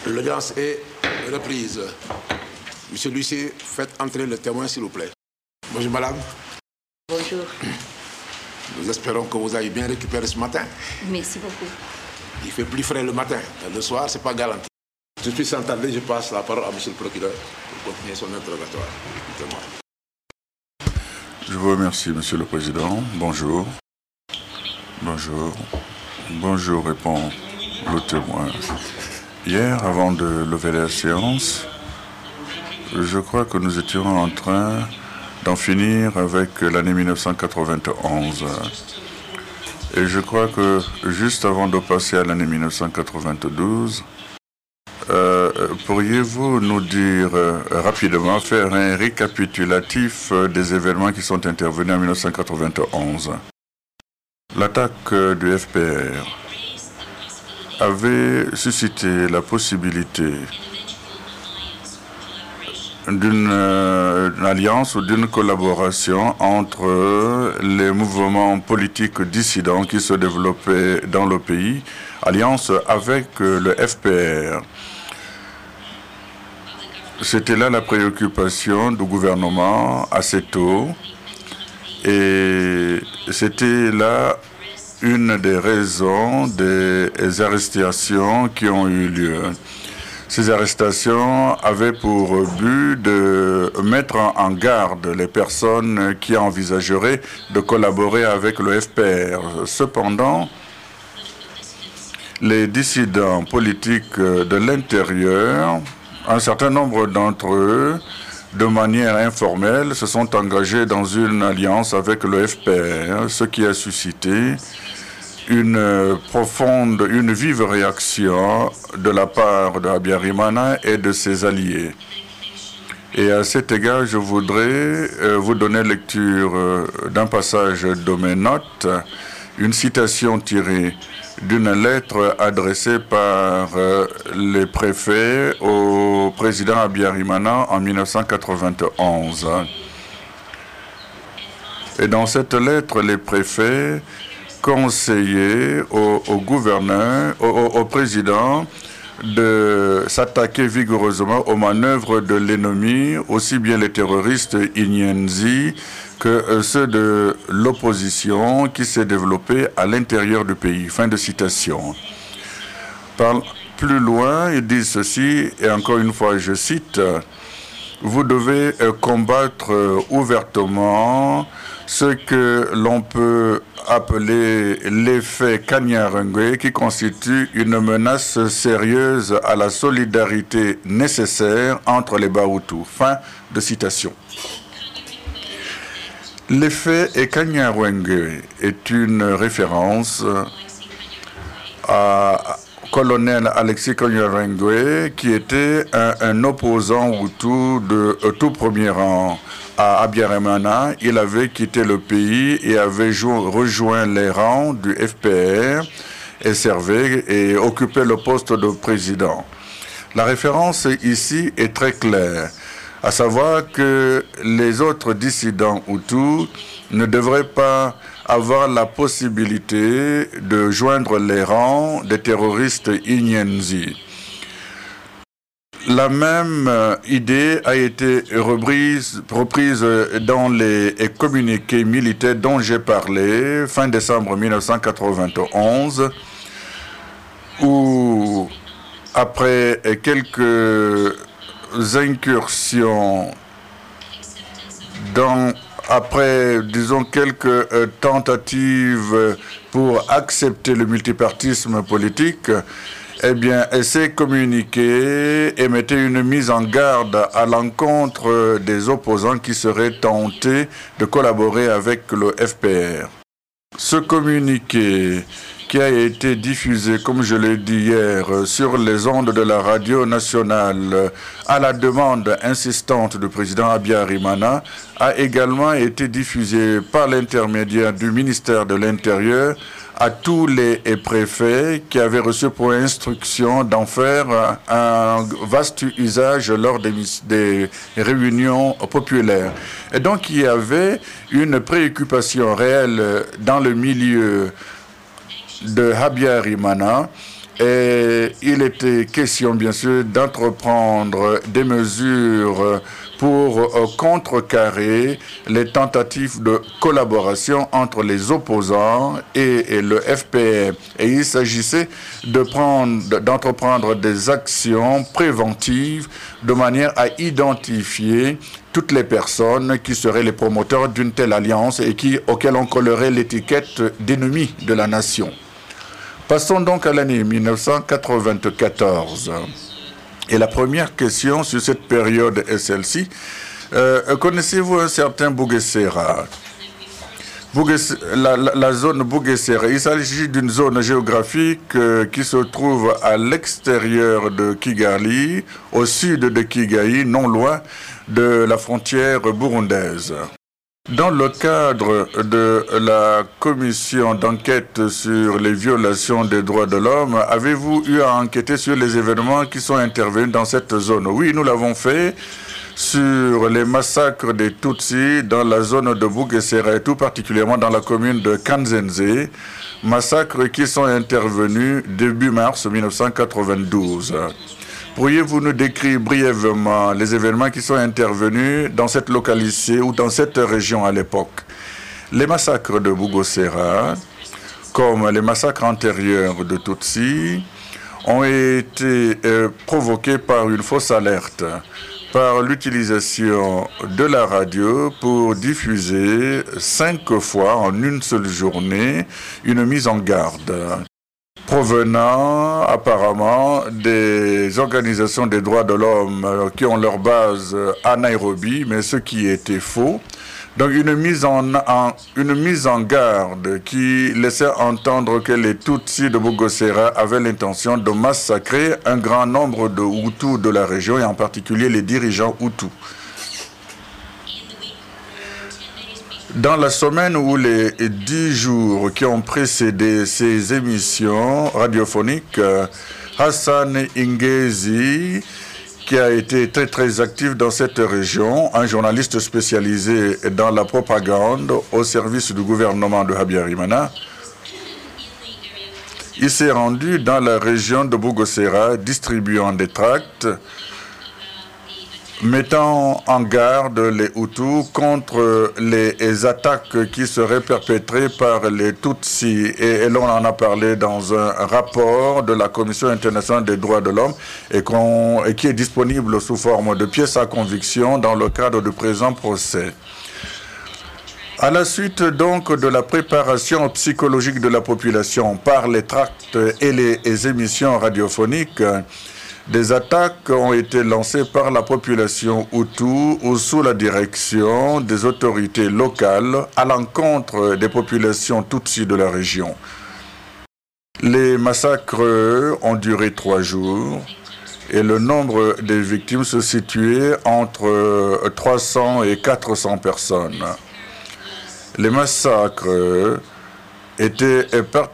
L'audience est reprise. Monsieur l'huissier, faites entrer le témoin, s'il vous plaît. Bonjour, madame. Bonjour. Nous espérons que vous avez bien récupéré ce matin. Merci beaucoup. Il fait plus frais le matin. Le soir, c'est pas garanti. Tout de suite, sans tarder, je passe la parole à monsieur le procureur pour continuer son interrogatoire. Dites-moi. Je vous remercie, monsieur le président. Bonjour. Bonjour. Bonjour, répond le témoin. Hier, avant de lever la séance, je crois que nous étions en train d'en finir avec l'année 1991. Et je crois que juste avant de passer à l'année 1992, pourriez-vous nous dire rapidement, faire un récapitulatif des événements qui sont intervenus en 1991? L'attaque du FPR avait suscité la possibilité d'une alliance ou d'une collaboration entre les mouvements politiques dissidents qui se développaient dans le pays, alliance avec le FPR. C'était là la préoccupation du gouvernement assez tôt, et c'était là une des raisons des arrestations qui ont eu lieu. Ces arrestations avaient pour but de mettre en garde les personnes qui envisageraient de collaborer avec le FPR. Cependant, les dissidents politiques de l'intérieur, un certain nombre d'entre eux, de manière informelle, se sont engagés dans une alliance avec le FPR, ce qui a suscité une vive réaction de la part de Habyarimana et de ses alliés. Et à cet égard, je voudrais vous donner lecture d'un passage de mes notes, une citation tirée d'une lettre adressée par les préfets au président Habyarimana en 1991. Et dans cette lettre, les préfets conseillaient au gouverneur, au président, de s'attaquer vigoureusement aux manœuvres de l'ennemi, aussi bien les terroristes Inyenzi que ceux de l'opposition qui s'est développée à l'intérieur du pays. Fin de citation. Plus loin, ils disent ceci, et encore une fois, je cite, « Vous devez combattre ouvertement ce que l'on peut appeler l'effet Kanyarengwe, qui constitue une menace sérieuse à la solidarité nécessaire entre les Bahutus. » Fin de citation. L'effet Kanyarengwe est une référence à colonel Alexis Kanyarengwe, qui était un opposant Hutu de tout premier rang. À Habyarimana, il avait quitté le pays et avait rejoint les rangs du FPR et servait et occupait le poste de président. La référence ici est très claire, à savoir que les autres dissidents Hutus ne devraient pas avoir la possibilité de joindre les rangs des terroristes Inyenzi. La même idée a été reprise dans les communiqués militaires dont j'ai parlé, fin décembre 1991, où, après quelques incursions, disons, quelques tentatives pour accepter le multipartisme politique, eh bien, ces communiqués émettaient une mise en garde à l'encontre des opposants qui seraient tentés de collaborer avec le FPR. Ce communiqué, qui a été diffusé, comme je l'ai dit hier, sur les ondes de la radio nationale à la demande insistante du président Habyarimana, a également été diffusé par l'intermédiaire du ministère de l'Intérieur à tous les préfets qui avaient reçu pour instruction d'en faire un vaste usage lors des réunions populaires. Et donc il y avait une préoccupation réelle dans le milieu de Habyarimana Et il était question, bien sûr, d'entreprendre des mesures pour contrecarrer les tentatives de collaboration entre les opposants et le FPR. Et il s'agissait d'entreprendre des actions préventives de manière à identifier toutes les personnes qui seraient les promoteurs d'une telle alliance et auxquelles on collerait l'étiquette d'ennemis de la nation. Passons donc à l'année 1994. Et la première question sur cette période est celle-ci. Connaissez-vous un certain Bugesera? La zone Bugesera, il s'agit d'une zone géographique qui se trouve à l'extérieur de Kigali, au sud de Kigali, non loin de la frontière burundaise. Dans le cadre de la commission d'enquête sur les violations des droits de l'homme, avez-vous eu à enquêter sur les événements qui sont intervenus dans cette zone? Oui, nous l'avons fait sur les massacres des Tutsis dans la zone de Bugesera et tout particulièrement dans la commune de Kanzenze, massacres qui sont intervenus début mars 1992. Pourriez-vous nous décrire brièvement les événements qui sont intervenus dans cette localité ou dans cette région à l'époque? Les massacres de Bugesera, comme les massacres antérieurs de Tutsi, ont été provoqués par une fausse alerte, par l'utilisation de la radio pour diffuser 5 fois en une seule journée une mise en garde provenant apparemment des organisations des droits de l'homme qui ont leur base à Nairobi, mais ce qui était faux. Donc une mise en garde qui laissait entendre que les Tutsis de Bugesera avaient l'intention de massacrer un grand nombre de Hutus de la région et en particulier les dirigeants Hutus. Dans la semaine ou les 10 jours qui ont précédé ces émissions radiophoniques, Hassan Ingezi, qui a été très actif dans cette région, un journaliste spécialisé dans la propagande au service du gouvernement de Habyarimana, il s'est rendu dans la région de Bugesera distribuant des tracts mettant en garde les Hutus contre les attaques qui seraient perpétrées par les Tutsis. Et l'on en a parlé dans un rapport de la Commission internationale des droits de l'homme et qui est disponible sous forme de pièces à conviction dans le cadre du présent procès. À la suite donc de la préparation psychologique de la population par les tracts et les émissions radiophoniques, des attaques ont été lancées par la population Hutu ou sous la direction des autorités locales à l'encontre des populations Tutsis de la région. Les massacres ont duré 3 jours et le nombre des victimes se situait entre 300 et 400 personnes. Les massacres étaient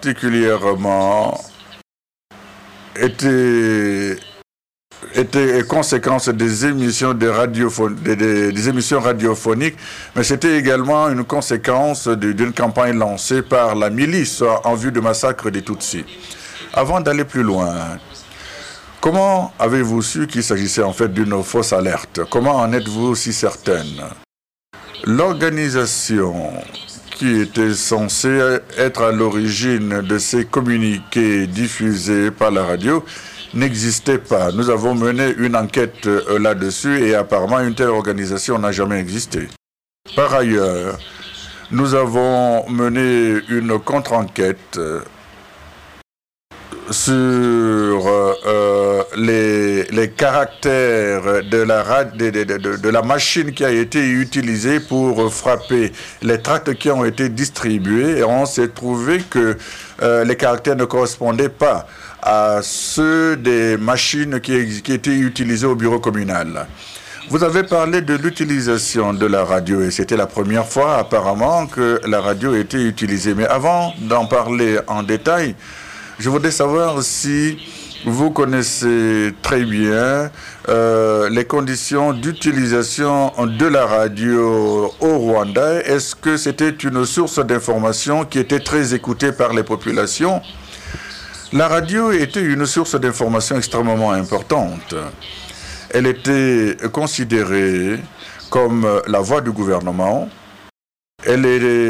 conséquence des émissions des émissions radiophoniques, mais c'était également une conséquence d'une campagne lancée par la milice en vue du massacre des Tutsis. Avant d'aller plus loin, comment avez-vous su qu'il s'agissait en fait d'une fausse alerte? Comment en êtes-vous si certaine? L'organisation qui était censée être à l'origine de ces communiqués diffusés par la radio n'existait pas. Nous avons mené une enquête là-dessus et apparemment une telle organisation n'a jamais existé. Par ailleurs, nous avons mené une contre-enquête sur les caractères de la machine qui a été utilisée pour frapper les tracts qui ont été distribués et on s'est trouvé que les caractères ne correspondaient pas à ceux des machines qui étaient utilisées au bureau communal. Vous avez parlé de l'utilisation de la radio et c'était la première fois apparemment que la radio était utilisée. Mais avant d'en parler en détail, je voudrais savoir si vous connaissez très bien les conditions d'utilisation de la radio au Rwanda. Est-ce que c'était une source d'information qui était très écoutée par les populations? La radio était une source d'information extrêmement importante. Elle était considérée comme la voix du gouvernement. Elle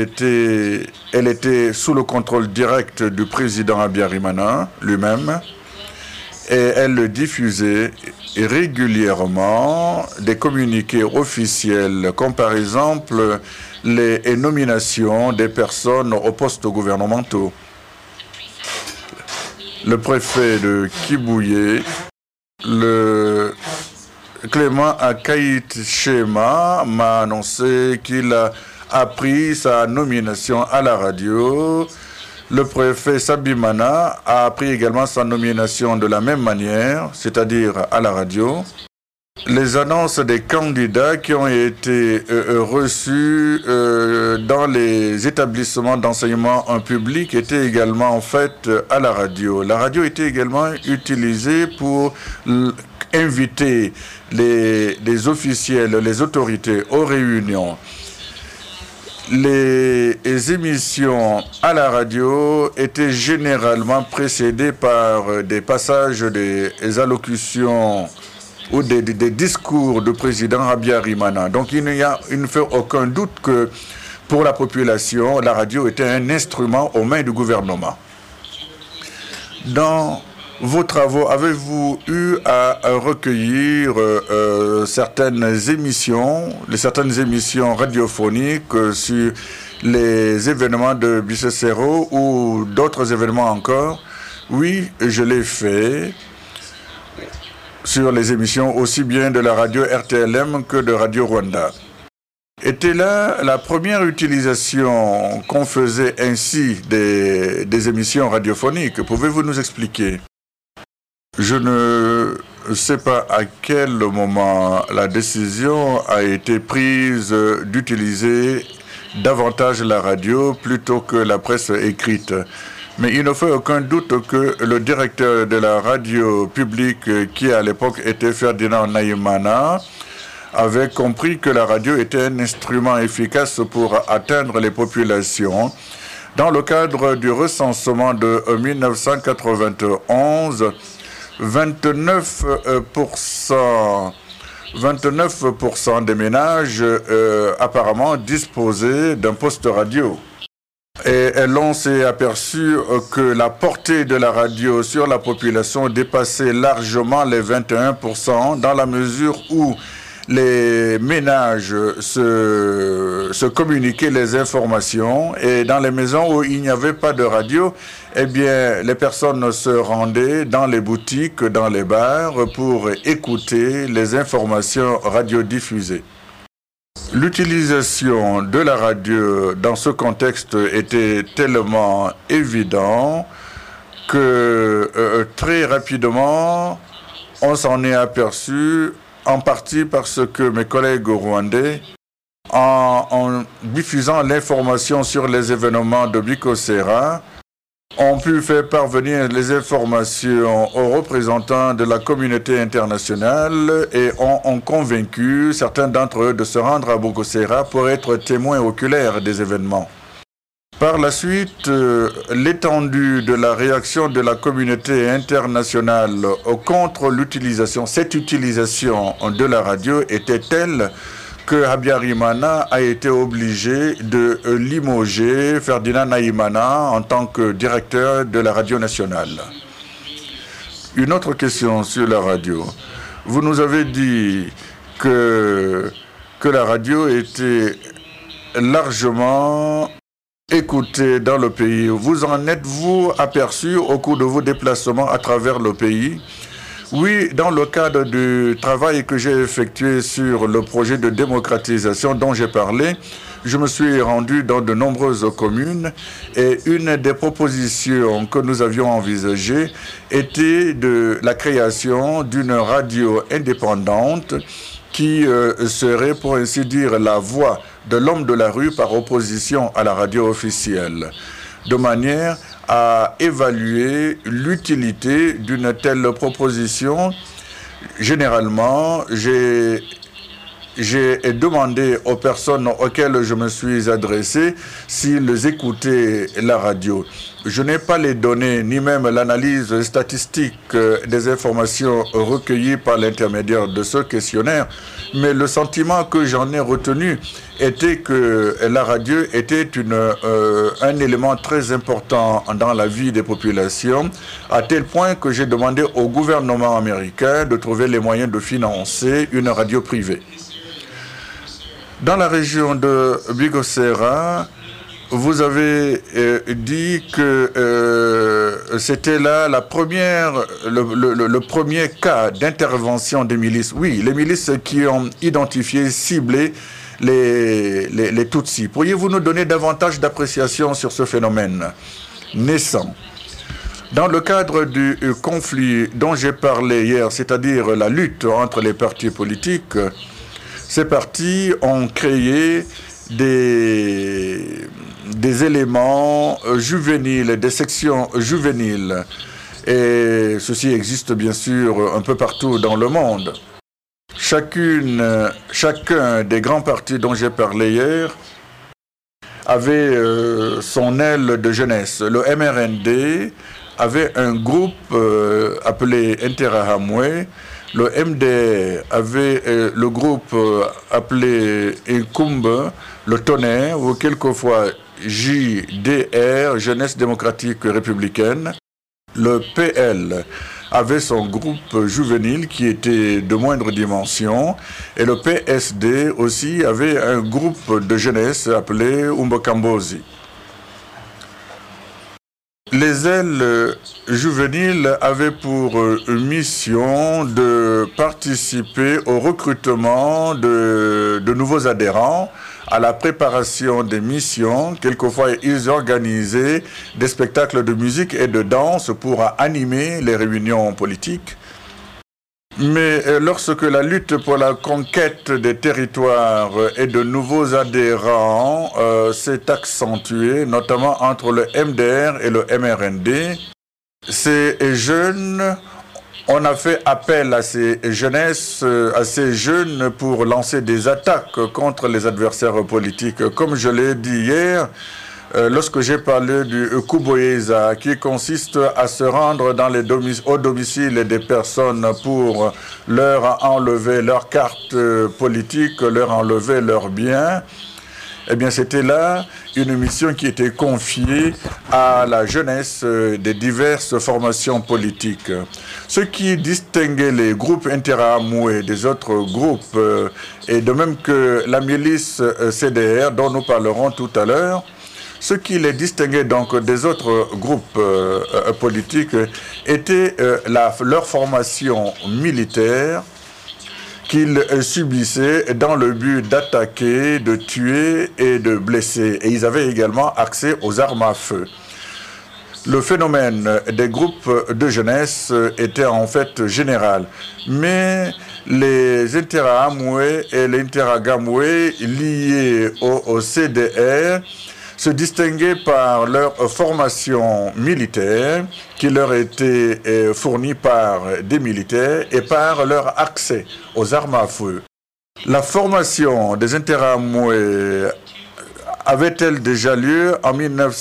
était sous le contrôle direct du président Habyarimana lui-même et elle diffusait régulièrement des communiqués officiels, comme par exemple les nominations des personnes aux postes gouvernementaux. Le préfet de Kibuye, le Clément Akaït Shema, m'a annoncé qu'il a pris sa nomination à la radio. Le préfet Sabimana a appris également sa nomination de la même manière, c'est-à-dire à la radio. Les annonces des candidats qui ont été reçus dans les établissements d'enseignement en public étaient également faites à la radio. La radio était également utilisée pour inviter les officiels, les autorités aux réunions. Les émissions à la radio étaient généralement précédées par des passages, des allocutions ou des discours du président Habyarimana. Donc il ne fait aucun doute que pour la population, la radio était un instrument aux mains du gouvernement. Dans vos travaux, avez-vous eu à recueillir certaines émissions radiophoniques sur les événements de Bisesero ou d'autres événements encore? Oui, je l'ai fait sur les émissions aussi bien de la radio RTLM que de Radio Rwanda. Était là la première utilisation qu'on faisait ainsi des émissions radiophoniques? Pouvez-vous nous expliquer? Je ne sais pas à quel moment la décision a été prise d'utiliser davantage la radio plutôt que la presse écrite. Mais il ne fait aucun doute que le directeur de la radio publique, qui à l'époque était Ferdinand Naïmana, avait compris que la radio était un instrument efficace pour atteindre les populations. Dans le cadre du recensement de 1991, 29% des ménages apparemment disposaient d'un poste radio. Et l'on s'est aperçu que la portée de la radio sur la population dépassait largement les 21% dans la mesure où les ménages se communiquaient les informations et dans les maisons où il n'y avait pas de radio, eh bien, les personnes se rendaient dans les boutiques, dans les bars pour écouter les informations radiodiffusées. L'utilisation de la radio dans ce contexte était tellement évident que très rapidement, on s'en est aperçu, en partie parce que mes collègues rwandais, en diffusant l'information sur les événements de Bikosera, ont pu faire parvenir les informations aux représentants de la communauté internationale et ont convaincu certains d'entre eux de se rendre à Bikosera pour être témoins oculaires des événements. Par la suite, l'étendue de la réaction de la communauté internationale contre cette utilisation de la radio était telle que Habyarimana a été obligé de limoger Ferdinand Naïmana en tant que directeur de la radio nationale. Une autre question sur la radio. Vous nous avez dit que la radio était largement écoutée dans le pays. Vous en êtes-vous aperçu au cours de vos déplacements à travers le pays? Oui, dans le cadre du travail que j'ai effectué sur le projet de démocratisation dont j'ai parlé, je me suis rendu dans de nombreuses communes et une des propositions que nous avions envisagées était de la création d'une radio indépendante qui serait, pour ainsi dire, la voix de l'homme de la rue par opposition à la radio officielle, de manière à évaluer l'utilité d'une telle proposition. Généralement, j'ai j'ai demandé aux personnes auxquelles je me suis adressé s'ils écoutaient la radio. Je n'ai pas les données ni même l'analyse statistique des informations recueillies par l'intermédiaire de ce questionnaire, mais le sentiment que j'en ai retenu était que la radio était un élément très important dans la vie des populations, à tel point que j'ai demandé au gouvernement américain de trouver les moyens de financer une radio privée. Dans la région de Bigosera, vous avez dit que c'était là le premier cas d'intervention des milices. Oui, les milices qui ont identifié, ciblé les Tutsis. Pourriez-vous nous donner davantage d'appréciation sur ce phénomène naissant? Dans le cadre du conflit dont j'ai parlé hier, c'est-à-dire la lutte entre les partis politiques, ces partis ont créé des éléments juvéniles, des sections juvéniles. Et ceci existe bien sûr un peu partout dans le monde. Chacun des grands partis dont j'ai parlé hier avait son aile de jeunesse. Le MRND avait un groupe appelé Interahamwe. Le MDR avait le groupe appelé Inkumbe, le Tonnerre, ou quelquefois JDR, Jeunesse démocratique républicaine. Le PL avait son groupe juvénile qui était de moindre dimension. Et le PSD aussi avait un groupe de jeunesse appelé Umbokambozi. Les ailes juvéniles avaient pour mission de participer au recrutement de nouveaux adhérents, à la préparation des missions. Quelquefois, ils organisaient des spectacles de musique et de danse pour animer les réunions politiques. Mais lorsque la lutte pour la conquête des territoires et de nouveaux adhérents s'est accentuée, notamment entre le MDR et le MRND, ces jeunes, on a fait appel à ces jeunes pour lancer des attaques contre les adversaires politiques. Comme je l'ai dit hier, lorsque j'ai parlé du Kuboyeza, qui consiste à se rendre dans au domicile des personnes pour leur enlever leurs cartes politiques, leur enlever leurs biens, eh bien c'était là une mission qui était confiée à la jeunesse des diverses formations politiques. Ce qui distinguait les groupes Interahamwe des autres groupes, et de même que la milice CDR dont nous parlerons tout à l'heure, ce qui les distinguait donc des autres groupes politiques était leur formation militaire qu'ils subissaient dans le but d'attaquer, de tuer et de blesser. Et ils avaient également accès aux armes à feu. Le phénomène des groupes de jeunesse était en fait général. Mais les Interahamwe et les Interagamwe liés au CDR se distinguaient par leur formation militaire qui leur était fournie par des militaires et par leur accès aux armes à feu. La formation des Interahamwe avait-elle déjà lieu en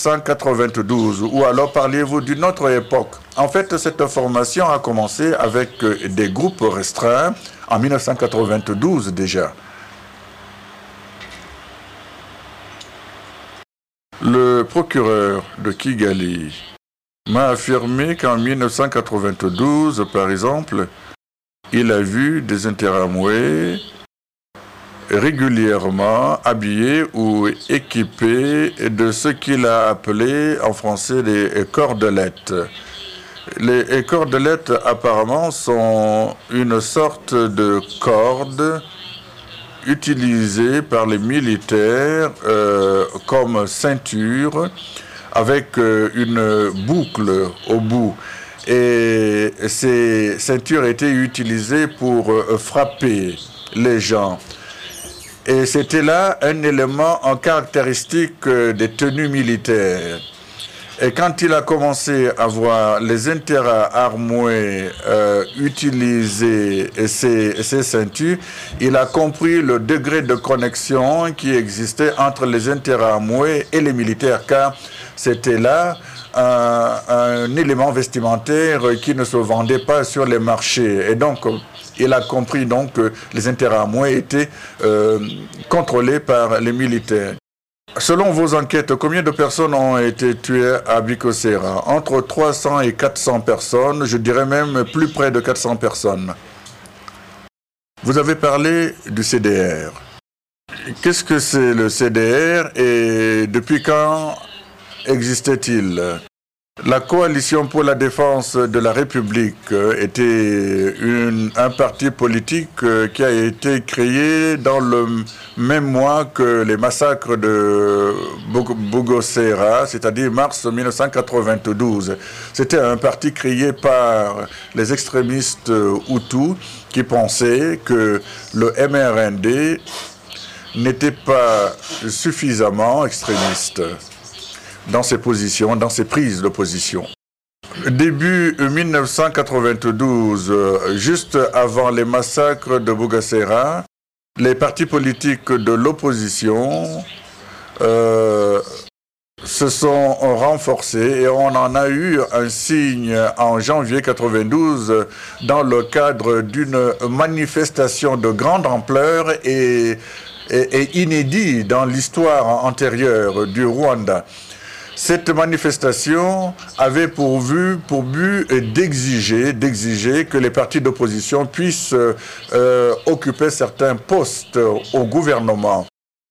1992 ou alors parliez-vous d'une autre époque? En fait, cette formation a commencé avec des groupes restreints en 1992 déjà. Le procureur de Kigali m'a affirmé qu'en 1992, par exemple, il a vu des Interahamwe régulièrement habillés ou équipés de ce qu'il a appelé en français les cordelettes. Les cordelettes apparemment sont une sorte de corde utilisée par les militaires comme ceinture avec une boucle au bout. Et ces ceintures étaient utilisées pour frapper les gens. Et c'était là un élément en caractéristique des tenues militaires. Et quand il a commencé à voir les intérêts armés utiliser ces ceintures, il a compris le degré de connexion qui existait entre les intérêts armés et les militaires, car c'était là un élément vestimentaire qui ne se vendait pas sur les marchés. Et donc, il a compris donc que les intérêts armés étaient contrôlés par les militaires. Selon vos enquêtes, combien de personnes ont été tuées à Bikosera? Entre 300 et 400 personnes, je dirais même plus près de 400 personnes. Vous avez parlé du CDR. Qu'est-ce que c'est le CDR et depuis quand existait-il? La coalition pour la défense de la République était un parti politique qui a été créé dans le même mois que les massacres de Bogosera, c'est-à-dire mars 1992. C'était un parti créé par les extrémistes Hutus qui pensaient que le MRND n'était pas suffisamment extrémiste dans ses positions, dans ses prises de position. Début 1992, juste avant les massacres de Bogosera, les partis politiques de l'opposition se sont renforcés et on en a eu un signe en janvier 92 dans le cadre d'une manifestation de grande ampleur et inédite dans l'histoire antérieure du Rwanda. Cette manifestation avait pour but d'exiger que les partis d'opposition puissent occuper certains postes au gouvernement.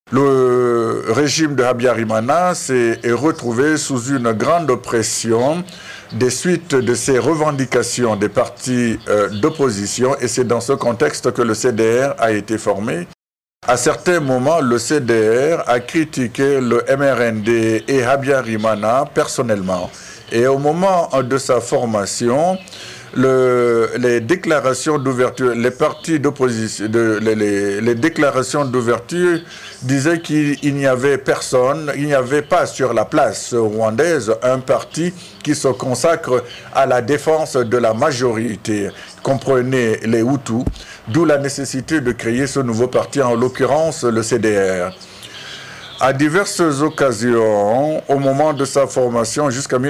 Le régime de Habyarimana s'est retrouvé sous une grande pression des suites de ces revendications des partis d'opposition et c'est dans ce contexte que le CDR a été formé. À certains moments, le CDR a critiqué le MRND et Habyarimana personnellement. Et au moment de sa formation, les déclarations d'ouverture, les partis d'opposition, les déclarations d'ouverture disaient qu'il n'y avait personne, il n'y avait pas sur la place rwandaise un parti qui se consacre à la défense de la majorité, comprenez les Hutus, d'où la nécessité de créer ce nouveau parti, en l'occurrence le CDR. À diverses occasions, au moment de sa formation jusqu'à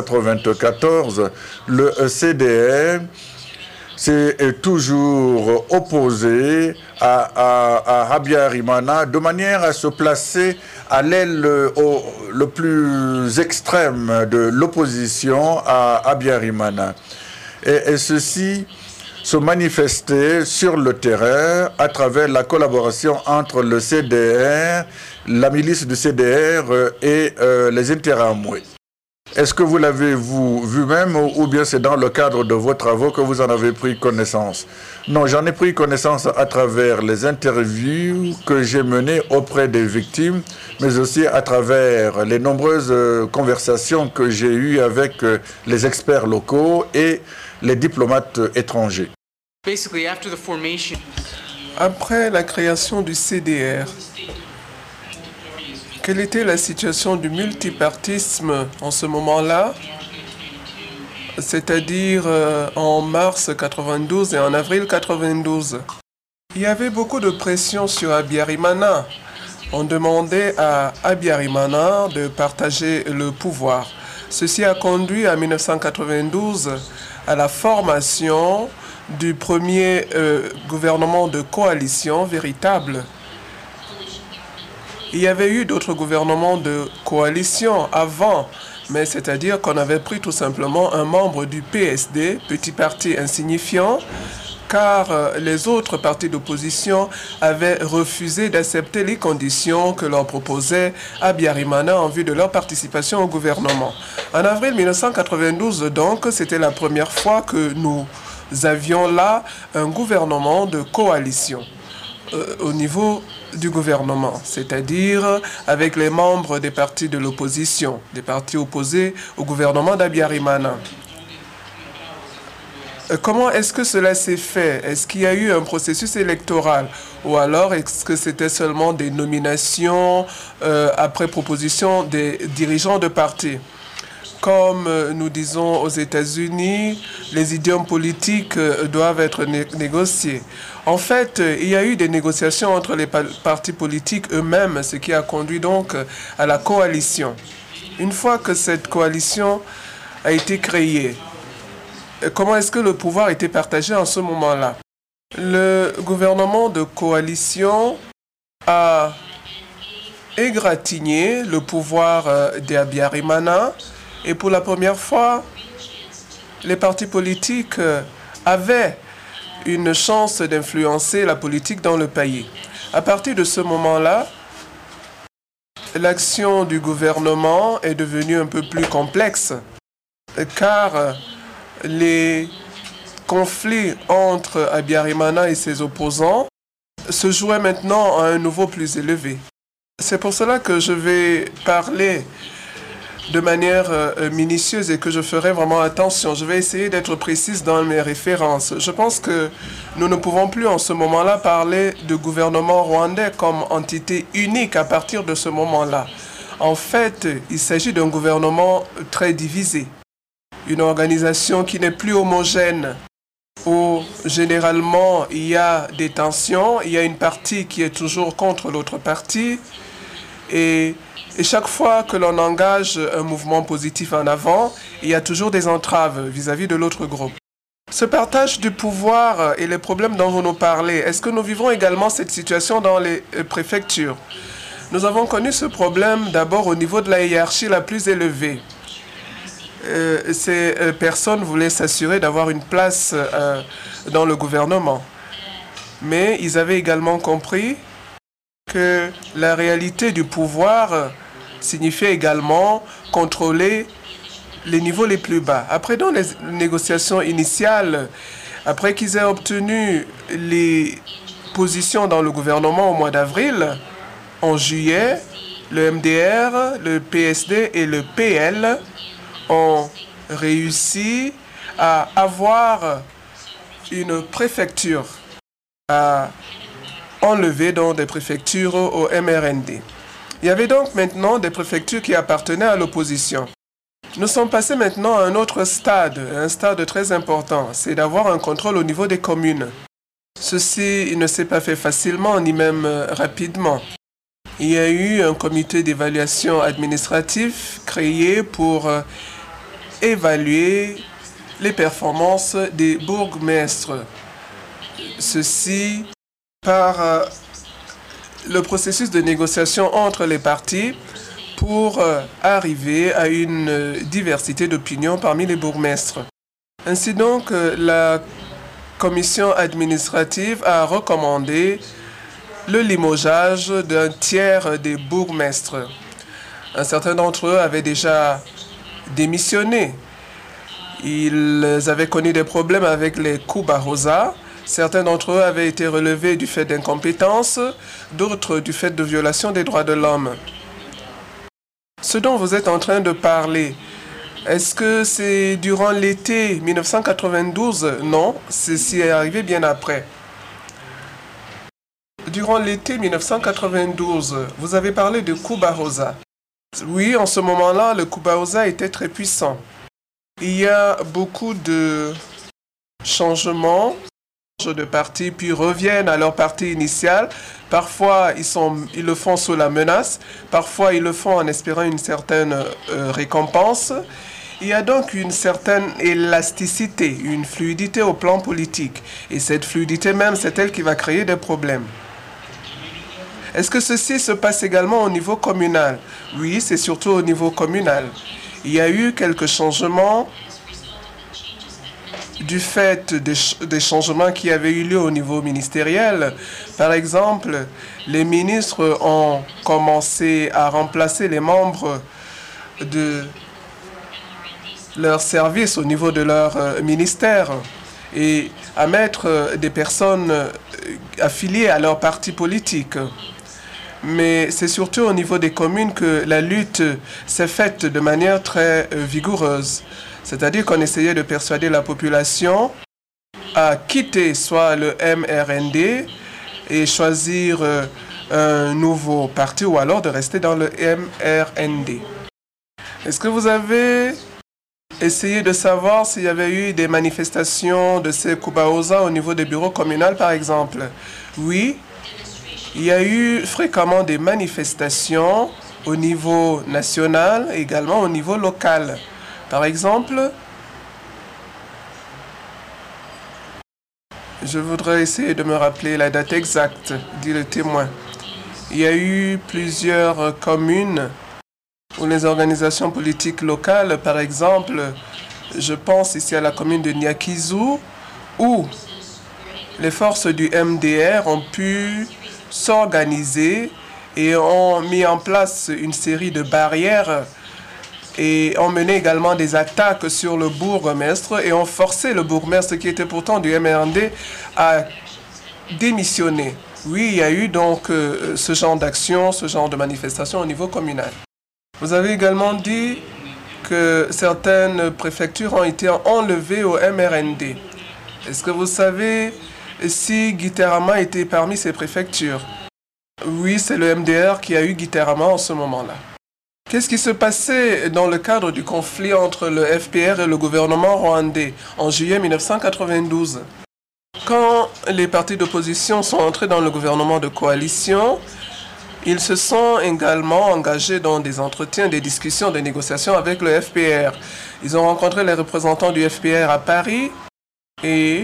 1994, le CDR s'est toujours opposé à Habyarimana de manière à se placer à l'aile le plus extrême de l'opposition à Habyarimana. Et ceci se manifestait sur le terrain à travers la collaboration entre le CDR, la milice du CDR et les interamoués. Est-ce que vous l'avez vu même ou bien c'est dans le cadre de vos travaux que vous en avez pris connaissance? Non, j'en ai pris connaissance à travers les interviews que j'ai menées auprès des victimes, mais aussi à travers les nombreuses conversations que j'ai eues avec les experts locaux et les diplomates étrangers. Après la création du CDR, quelle était la situation du multipartisme en ce moment-là, c'est-à-dire en mars 92 et en avril 92? Il y avait beaucoup de pression sur Habyarimana. On demandait à Habyarimana de partager le pouvoir. Ceci a conduit en 1992 à la formation du premier gouvernement de coalition véritable. Il y avait eu d'autres gouvernements de coalition avant, mais c'est-à-dire qu'on avait pris tout simplement un membre du PSD, petit parti insignifiant, car les autres partis d'opposition avaient refusé d'accepter les conditions que leur proposait Habyarimana en vue de leur participation au gouvernement. En avril 1992, donc, c'était la première fois que nous avions là un gouvernement de coalition au niveau du gouvernement, c'est-à-dire avec les membres des partis de l'opposition, des partis opposés au gouvernement d'Habyarimana. Comment est-ce que cela s'est fait? Est-ce qu'il y a eu un processus électoral? Ou alors est-ce que c'était seulement des nominations après proposition des dirigeants de partis? Comme nous disons aux États-Unis, les idiomes politiques doivent être négociés. En fait, il y a eu des négociations entre les partis politiques eux-mêmes, ce qui a conduit donc à la coalition. Une fois que cette coalition a été créée, comment est-ce que le pouvoir était partagé en ce moment-là? Le gouvernement de coalition a égratigné le pouvoir d'Habyarimana et pour la première fois, les partis politiques avaient une chance d'influencer la politique dans le pays. À partir de ce moment-là, l'action du gouvernement est devenue un peu plus complexe car les conflits entre Habyarimana et ses opposants se jouaient maintenant à un niveau plus élevé. C'est pour cela que je vais parler de manière minutieuse et que je ferai vraiment attention. Je vais essayer d'être précise dans mes références. Je pense que nous ne pouvons plus en ce moment-là parler de gouvernement rwandais comme entité unique à partir de ce moment-là. En fait, il s'agit d'un gouvernement très divisé. Une organisation qui n'est plus homogène, où généralement il y a des tensions, il y a une partie qui est toujours contre l'autre partie et chaque fois que l'on engage un mouvement positif en avant, il y a toujours des entraves vis-à-vis de l'autre groupe. Ce partage du pouvoir et les problèmes dont vous nous parlez, est-ce que nous vivons également cette situation dans les préfectures? Nous avons connu ce problème d'abord au niveau de la hiérarchie la plus élevée. Ces personnes voulaient s'assurer d'avoir une place dans le gouvernement. Mais ils avaient également compris que la réalité du pouvoir signifiait également contrôler les niveaux les plus bas. Après, dans les négociations initiales, après qu'ils aient obtenu les positions dans le gouvernement au mois d'avril, en juillet, le MDR, le PSD et le PL ont réussi à avoir une préfecture, à enlever donc des préfectures au MRND. Il y avait donc maintenant des préfectures qui appartenaient à l'opposition. Nous sommes passés maintenant à un autre stade, un stade très important, c'est d'avoir un contrôle au niveau des communes. Ceci ne s'est pas fait facilement ni même rapidement. Il y a eu un comité d'évaluation administratif créé pour évaluer les performances des bourgmestres. Ceci par le processus de négociation entre les partis pour arriver à une diversité d'opinions parmi les bourgmestres. Ainsi donc, la commission administrative a recommandé le limogeage d'un tiers des bourgmestres. Un certain d'entre eux avaient déjà démissionné. Ils avaient connu des problèmes avec les Kubahoza. Certains d'entre eux avaient été relevés du fait d'incompétence, d'autres du fait de violation des droits de l'homme. Ce dont vous êtes en train de parler, est-ce que c'est durant l'été 1992? Non, ceci est arrivé bien après. Durant l'été 1992, vous avez parlé de Kubahoza. Oui, en ce moment-là, le Kubahoza était très puissant. Il y a beaucoup de changements de partis, puis reviennent à leur parti initial. Parfois, ils le font sous la menace. Parfois, ils le font en espérant une certaine récompense. Il y a donc une certaine élasticité, une fluidité au plan politique. Et cette fluidité même, c'est elle qui va créer des problèmes. Est-ce que ceci se passe également au niveau communal? Oui, c'est surtout au niveau communal. Il y a eu quelques changements du fait des changements qui avaient eu lieu au niveau ministériel. Par exemple, les ministres ont commencé à remplacer les membres de leur service au niveau de leur ministère et à mettre des personnes affiliées à leur parti politique. Mais c'est surtout au niveau des communes que la lutte s'est faite de manière très vigoureuse. C'est-à-dire qu'on essayait de persuader la population à quitter soit le MRND et choisir un nouveau parti ou alors de rester dans le MRND. Est-ce que vous avez essayer de savoir s'il y avait eu des manifestations de ces Kubaoza au niveau des bureaux communaux, par exemple. Oui, il y a eu fréquemment des manifestations au niveau national et également au niveau local. Par exemple, je voudrais essayer de me rappeler la date exacte, dit le témoin. Il y a eu plusieurs communes où les organisations politiques locales, par exemple, je pense ici à la commune de Nyakizu, où les forces du MDR ont pu s'organiser et ont mis en place une série de barrières et ont mené également des attaques sur le bourgmestre et ont forcé le bourgmestre, qui était pourtant du MRND, à démissionner. Oui, il y a eu donc ce genre d'action, ce genre de manifestation au niveau communal. Vous avez également dit que certaines préfectures ont été enlevées au MRND. Est-ce que vous savez si Gitarama était parmi ces préfectures? Oui, c'est le MDR qui a eu Gitarama en ce moment-là. Qu'est-ce qui se passait dans le cadre du conflit entre le FPR et le gouvernement rwandais en juillet 1992? Quand les partis d'opposition sont entrés dans le gouvernement de coalition, ils se sont également engagés dans des entretiens, des discussions, des négociations avec le FPR. Ils ont rencontré les représentants du FPR à Paris et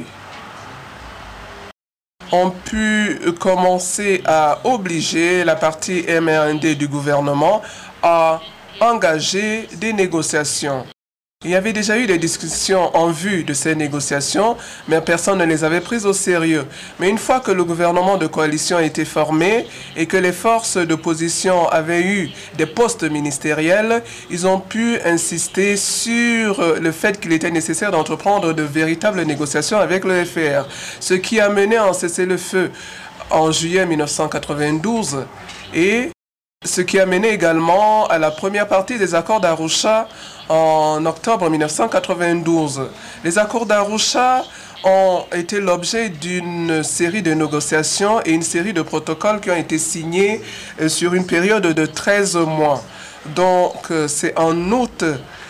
ont pu commencer à obliger la partie MRND du gouvernement à engager des négociations. Il y avait déjà eu des discussions en vue de ces négociations, mais personne ne les avait prises au sérieux. Mais une fois que le gouvernement de coalition a été formé et que les forces d'opposition avaient eu des postes ministériels, ils ont pu insister sur le fait qu'il était nécessaire d'entreprendre de véritables négociations avec le FPR, ce qui a mené à un cessez-le-feu en juillet 1992 et ce qui a mené également à la première partie des accords d'Arusha en octobre 1992. Les accords d'Arusha ont été l'objet d'une série de négociations et une série de protocoles qui ont été signés sur une période de 13 mois. Donc, c'est en août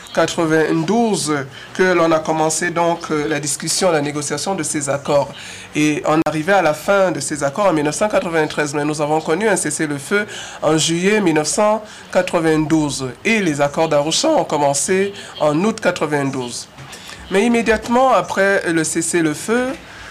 1992 que l'on a commencé donc la discussion, la négociation de ces accords. Et on arrivait à la fin de ces accords en 1993, mais nous avons connu un cessez-le-feu en juillet 1992 et les accords d'Arusha ont commencé en août 1992. Mais immédiatement après le cessez-le-feu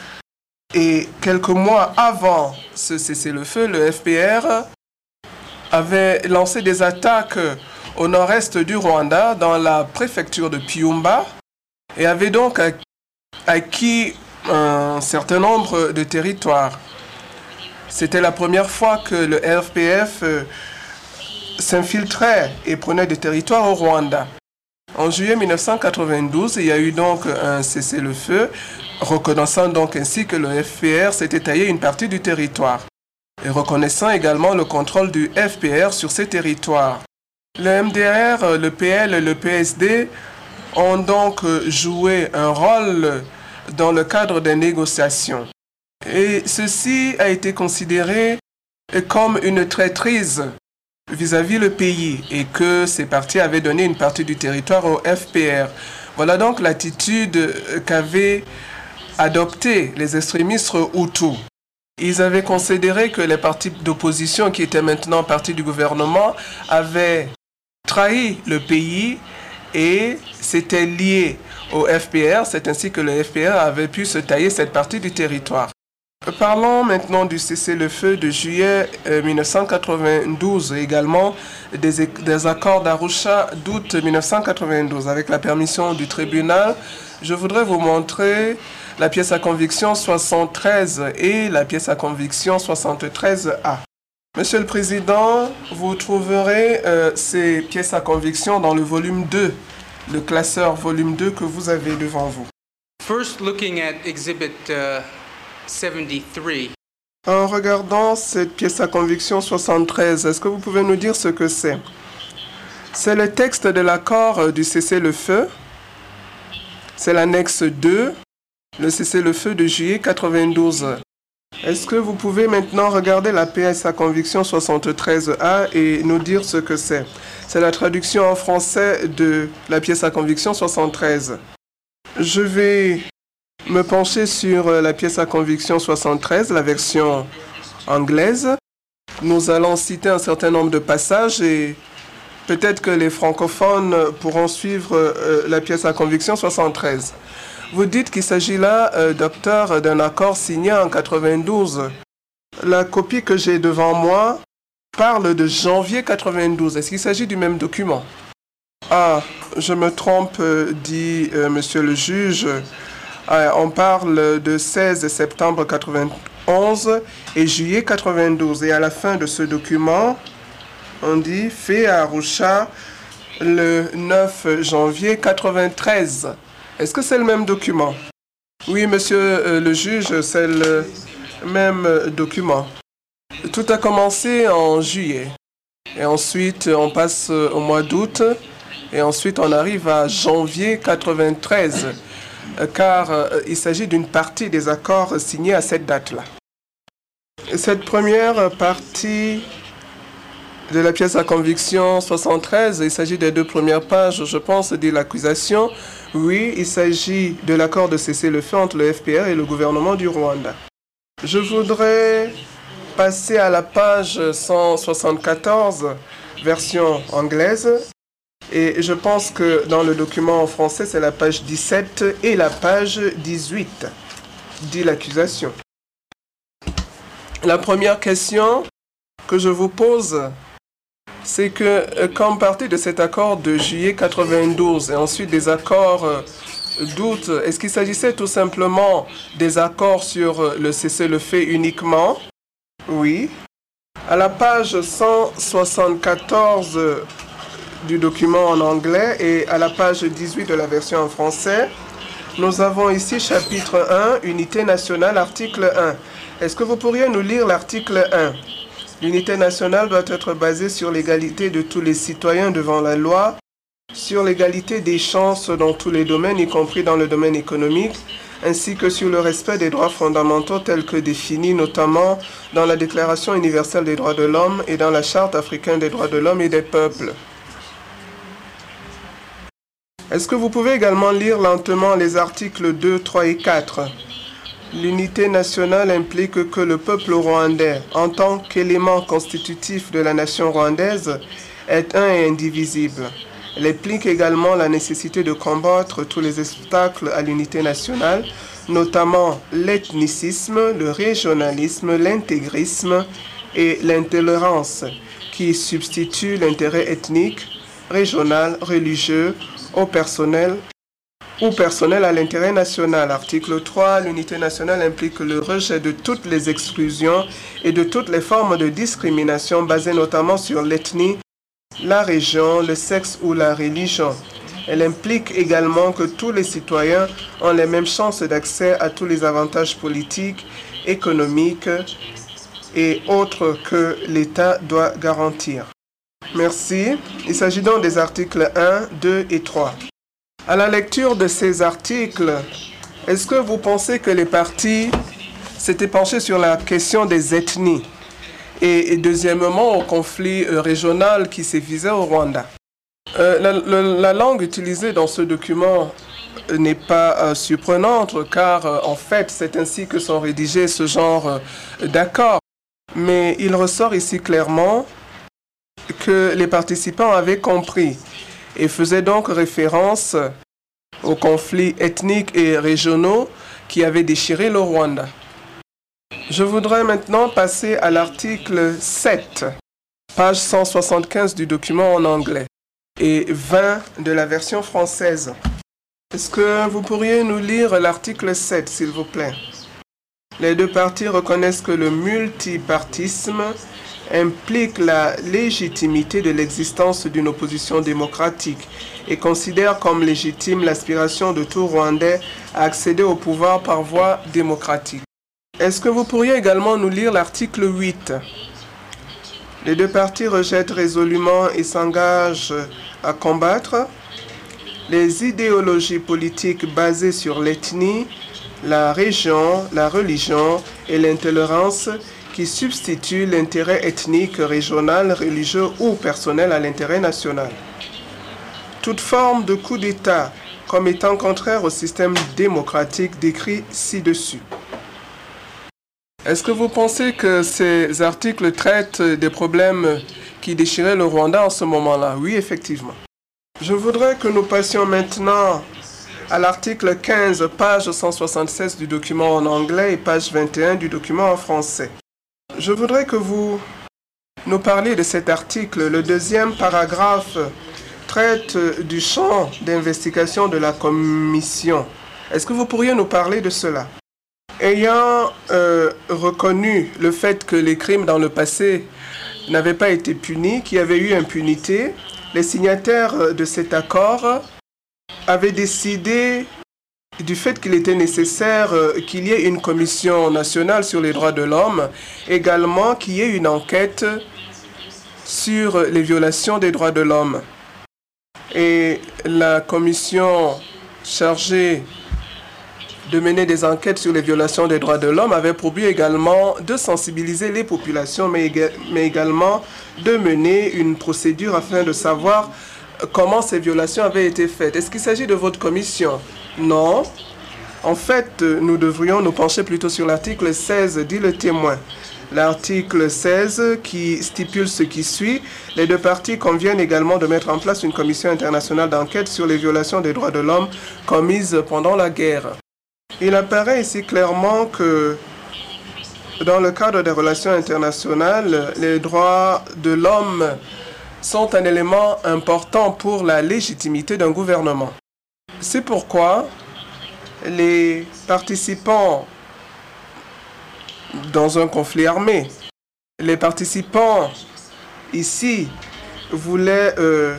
et quelques mois avant ce cessez-le-feu, le FPR avait lancé des attaques au nord-est du Rwanda, dans la préfecture de Pyumba, et avait donc acquis un certain nombre de territoires. C'était la première fois que le RPF s'infiltrait et prenait des territoires au Rwanda. En juillet 1992, il y a eu donc un cessez-le-feu, reconnaissant donc ainsi que le FPR s'était taillé une partie du territoire, et reconnaissant également le contrôle du FPR sur ces territoires. Le MDR, le PL et le PSD ont donc joué un rôle dans le cadre des négociations. Et ceci a été considéré comme une traîtrise vis-à-vis le pays et que ces partis avaient donné une partie du territoire au FPR. Voilà donc l'attitude qu'avaient adoptée les extrémistes Hutus. Ils avaient considéré que les partis d'opposition qui étaient maintenant partis du gouvernement avaient trahi le pays et s'étaient liés au FPR. C'est ainsi que le FPR avait pu se tailler cette partie du territoire. Parlons maintenant du cessez-le-feu de juillet 1992 et également des accords d'Arusha d'août 1992. Avec la permission du tribunal, je voudrais vous montrer la pièce à conviction 73 et la pièce à conviction 73A. Monsieur le Président, vous trouverez ces pièces à conviction dans le volume 2, le classeur volume 2 que vous avez devant vous. First, looking at Exhibit 73. En regardant cette pièce à conviction 73, est-ce que vous pouvez nous dire ce que c'est? C'est le texte de l'accord du cessez-le-feu. C'est l'annexe 2, le cessez-le-feu de juillet 92. Est-ce que vous pouvez maintenant regarder la pièce à conviction 73A et nous dire ce que c'est? C'est la traduction en français de la pièce à conviction 73. Je vais me pencher sur la pièce à conviction 73, la version anglaise. Nous allons citer un certain nombre de passages et peut-être que les francophones pourront suivre la pièce à conviction 73. Vous dites qu'il s'agit là, docteur, d'un accord signé en 92. La copie que j'ai devant moi parle de janvier 92. Est-ce qu'il s'agit du même document? Ah, je me trompe, dit monsieur le juge. On parle de 16 septembre 91 et juillet 92. Et à la fin de ce document, on dit fait à Arusha le 9 janvier 93. Est-ce que c'est le même document? Oui, monsieur le juge, c'est le même document. Tout a commencé en juillet. Et ensuite, on passe au mois d'août. Et ensuite, on arrive à janvier 93. Car il s'agit d'une partie des accords signés à cette date-là. Cette première partie de la pièce à conviction 73, il s'agit des deux premières pages, je pense, de l'accusation. Oui, il s'agit de l'accord de cessez-le-feu entre le FPR et le gouvernement du Rwanda. Je voudrais passer à la page 174, version anglaise. Et je pense que dans le document en français, c'est la page 17 et la page 18, dit l'accusation. La première question que je vous pose, c'est que comme partie de cet accord de juillet 92 et ensuite des accords d'août, est-ce qu'il s'agissait tout simplement des accords sur le cessez-le-feu uniquement? Oui. À la page 174 du document en anglais et à la page 18 de la version en français, nous avons ici chapitre 1, unité nationale, article 1. Est-ce que vous pourriez nous lire l'article 1? L'unité nationale doit être basée sur l'égalité de tous les citoyens devant la loi, sur l'égalité des chances dans tous les domaines, y compris dans le domaine économique, ainsi que sur le respect des droits fondamentaux tels que définis notamment dans la Déclaration universelle des droits de l'homme et dans la Charte africaine des droits de l'homme et des peuples. Est-ce que vous pouvez également lire lentement les articles 2, 3 et 4? L'unité nationale implique que le peuple rwandais, en tant qu'élément constitutif de la nation rwandaise, est un et indivisible. Elle implique également la nécessité de combattre tous les obstacles à l'unité nationale, notamment l'ethnicisme, le régionalisme, l'intégrisme et l'intolérance, qui substituent l'intérêt ethnique, régional, religieux ou personnel à l'intérêt national. Article 3, l'unité nationale implique le rejet de toutes les exclusions et de toutes les formes de discrimination basées notamment sur l'ethnie, la région, le sexe ou la religion. Elle implique également que tous les citoyens ont les mêmes chances d'accès à tous les avantages politiques, économiques et autres que l'État doit garantir. Merci. Il s'agit donc des articles 1, 2 et 3. À la lecture de ces articles, est-ce que vous pensez que les partis s'étaient penchés sur la question des ethnies et deuxièmement au conflit régional qui sévissait au Rwanda? La langue utilisée dans ce document n'est pas surprenante car en fait c'est ainsi que sont rédigés ce genre d'accords. Mais il ressort ici clairement que les participants avaient compris et faisaient donc référence aux conflits ethniques et régionaux qui avaient déchiré le Rwanda. Je voudrais maintenant passer à l'article 7, page 175 du document en anglais et 20 de la version française. Est-ce que vous pourriez nous lire l'article 7, s'il vous plaît? Les deux parties reconnaissent que le multipartisme implique la légitimité de l'existence d'une opposition démocratique et considère comme légitime l'aspiration de tout Rwandais à accéder au pouvoir par voie démocratique. Est-ce que vous pourriez également nous lire l'article 8? Les deux parties rejettent résolument et s'engagent à combattre les idéologies politiques basées sur l'ethnie, la région, la religion et l'intolérance qui substituent l'intérêt ethnique, régional, religieux ou personnel à l'intérêt national. Toute forme de coup d'État comme étant contraire au système démocratique décrit ci-dessus. Est-ce que vous pensez que ces articles traitent des problèmes qui déchiraient le Rwanda en ce moment-là? Oui, effectivement. Je voudrais que nous passions maintenant à l'article 15, page 176 du document en anglais et page 21 du document en français. Je voudrais que vous nous parliez de cet article. Le deuxième paragraphe traite du champ d'investigation de la commission. Est-ce que vous pourriez nous parler de cela? Ayant reconnu le fait que les crimes dans le passé n'avaient pas été punis, qu'il y avait eu impunité, les signataires de cet accord avaient décidé du fait qu'il était nécessaire qu'il y ait une commission nationale sur les droits de l'homme, également qu'il y ait une enquête sur les violations des droits de l'homme. Et la commission chargée de mener des enquêtes sur les violations des droits de l'homme avait pour but également de sensibiliser les populations, mais également de mener une procédure afin de savoir comment ces violations avaient été faites. Est-ce qu'il s'agit de votre commission? Non. En fait, nous devrions nous pencher plutôt sur l'article 16, dit le témoin. L'article 16 qui stipule ce qui suit. Les deux parties conviennent également de mettre en place une commission internationale d'enquête sur les violations des droits de l'homme commises pendant la guerre. Il apparaît ici clairement que dans le cadre des relations internationales, les droits de l'homme sont un élément important pour la légitimité d'un gouvernement. C'est pourquoi les participants dans un conflit armé, les participants ici voulaient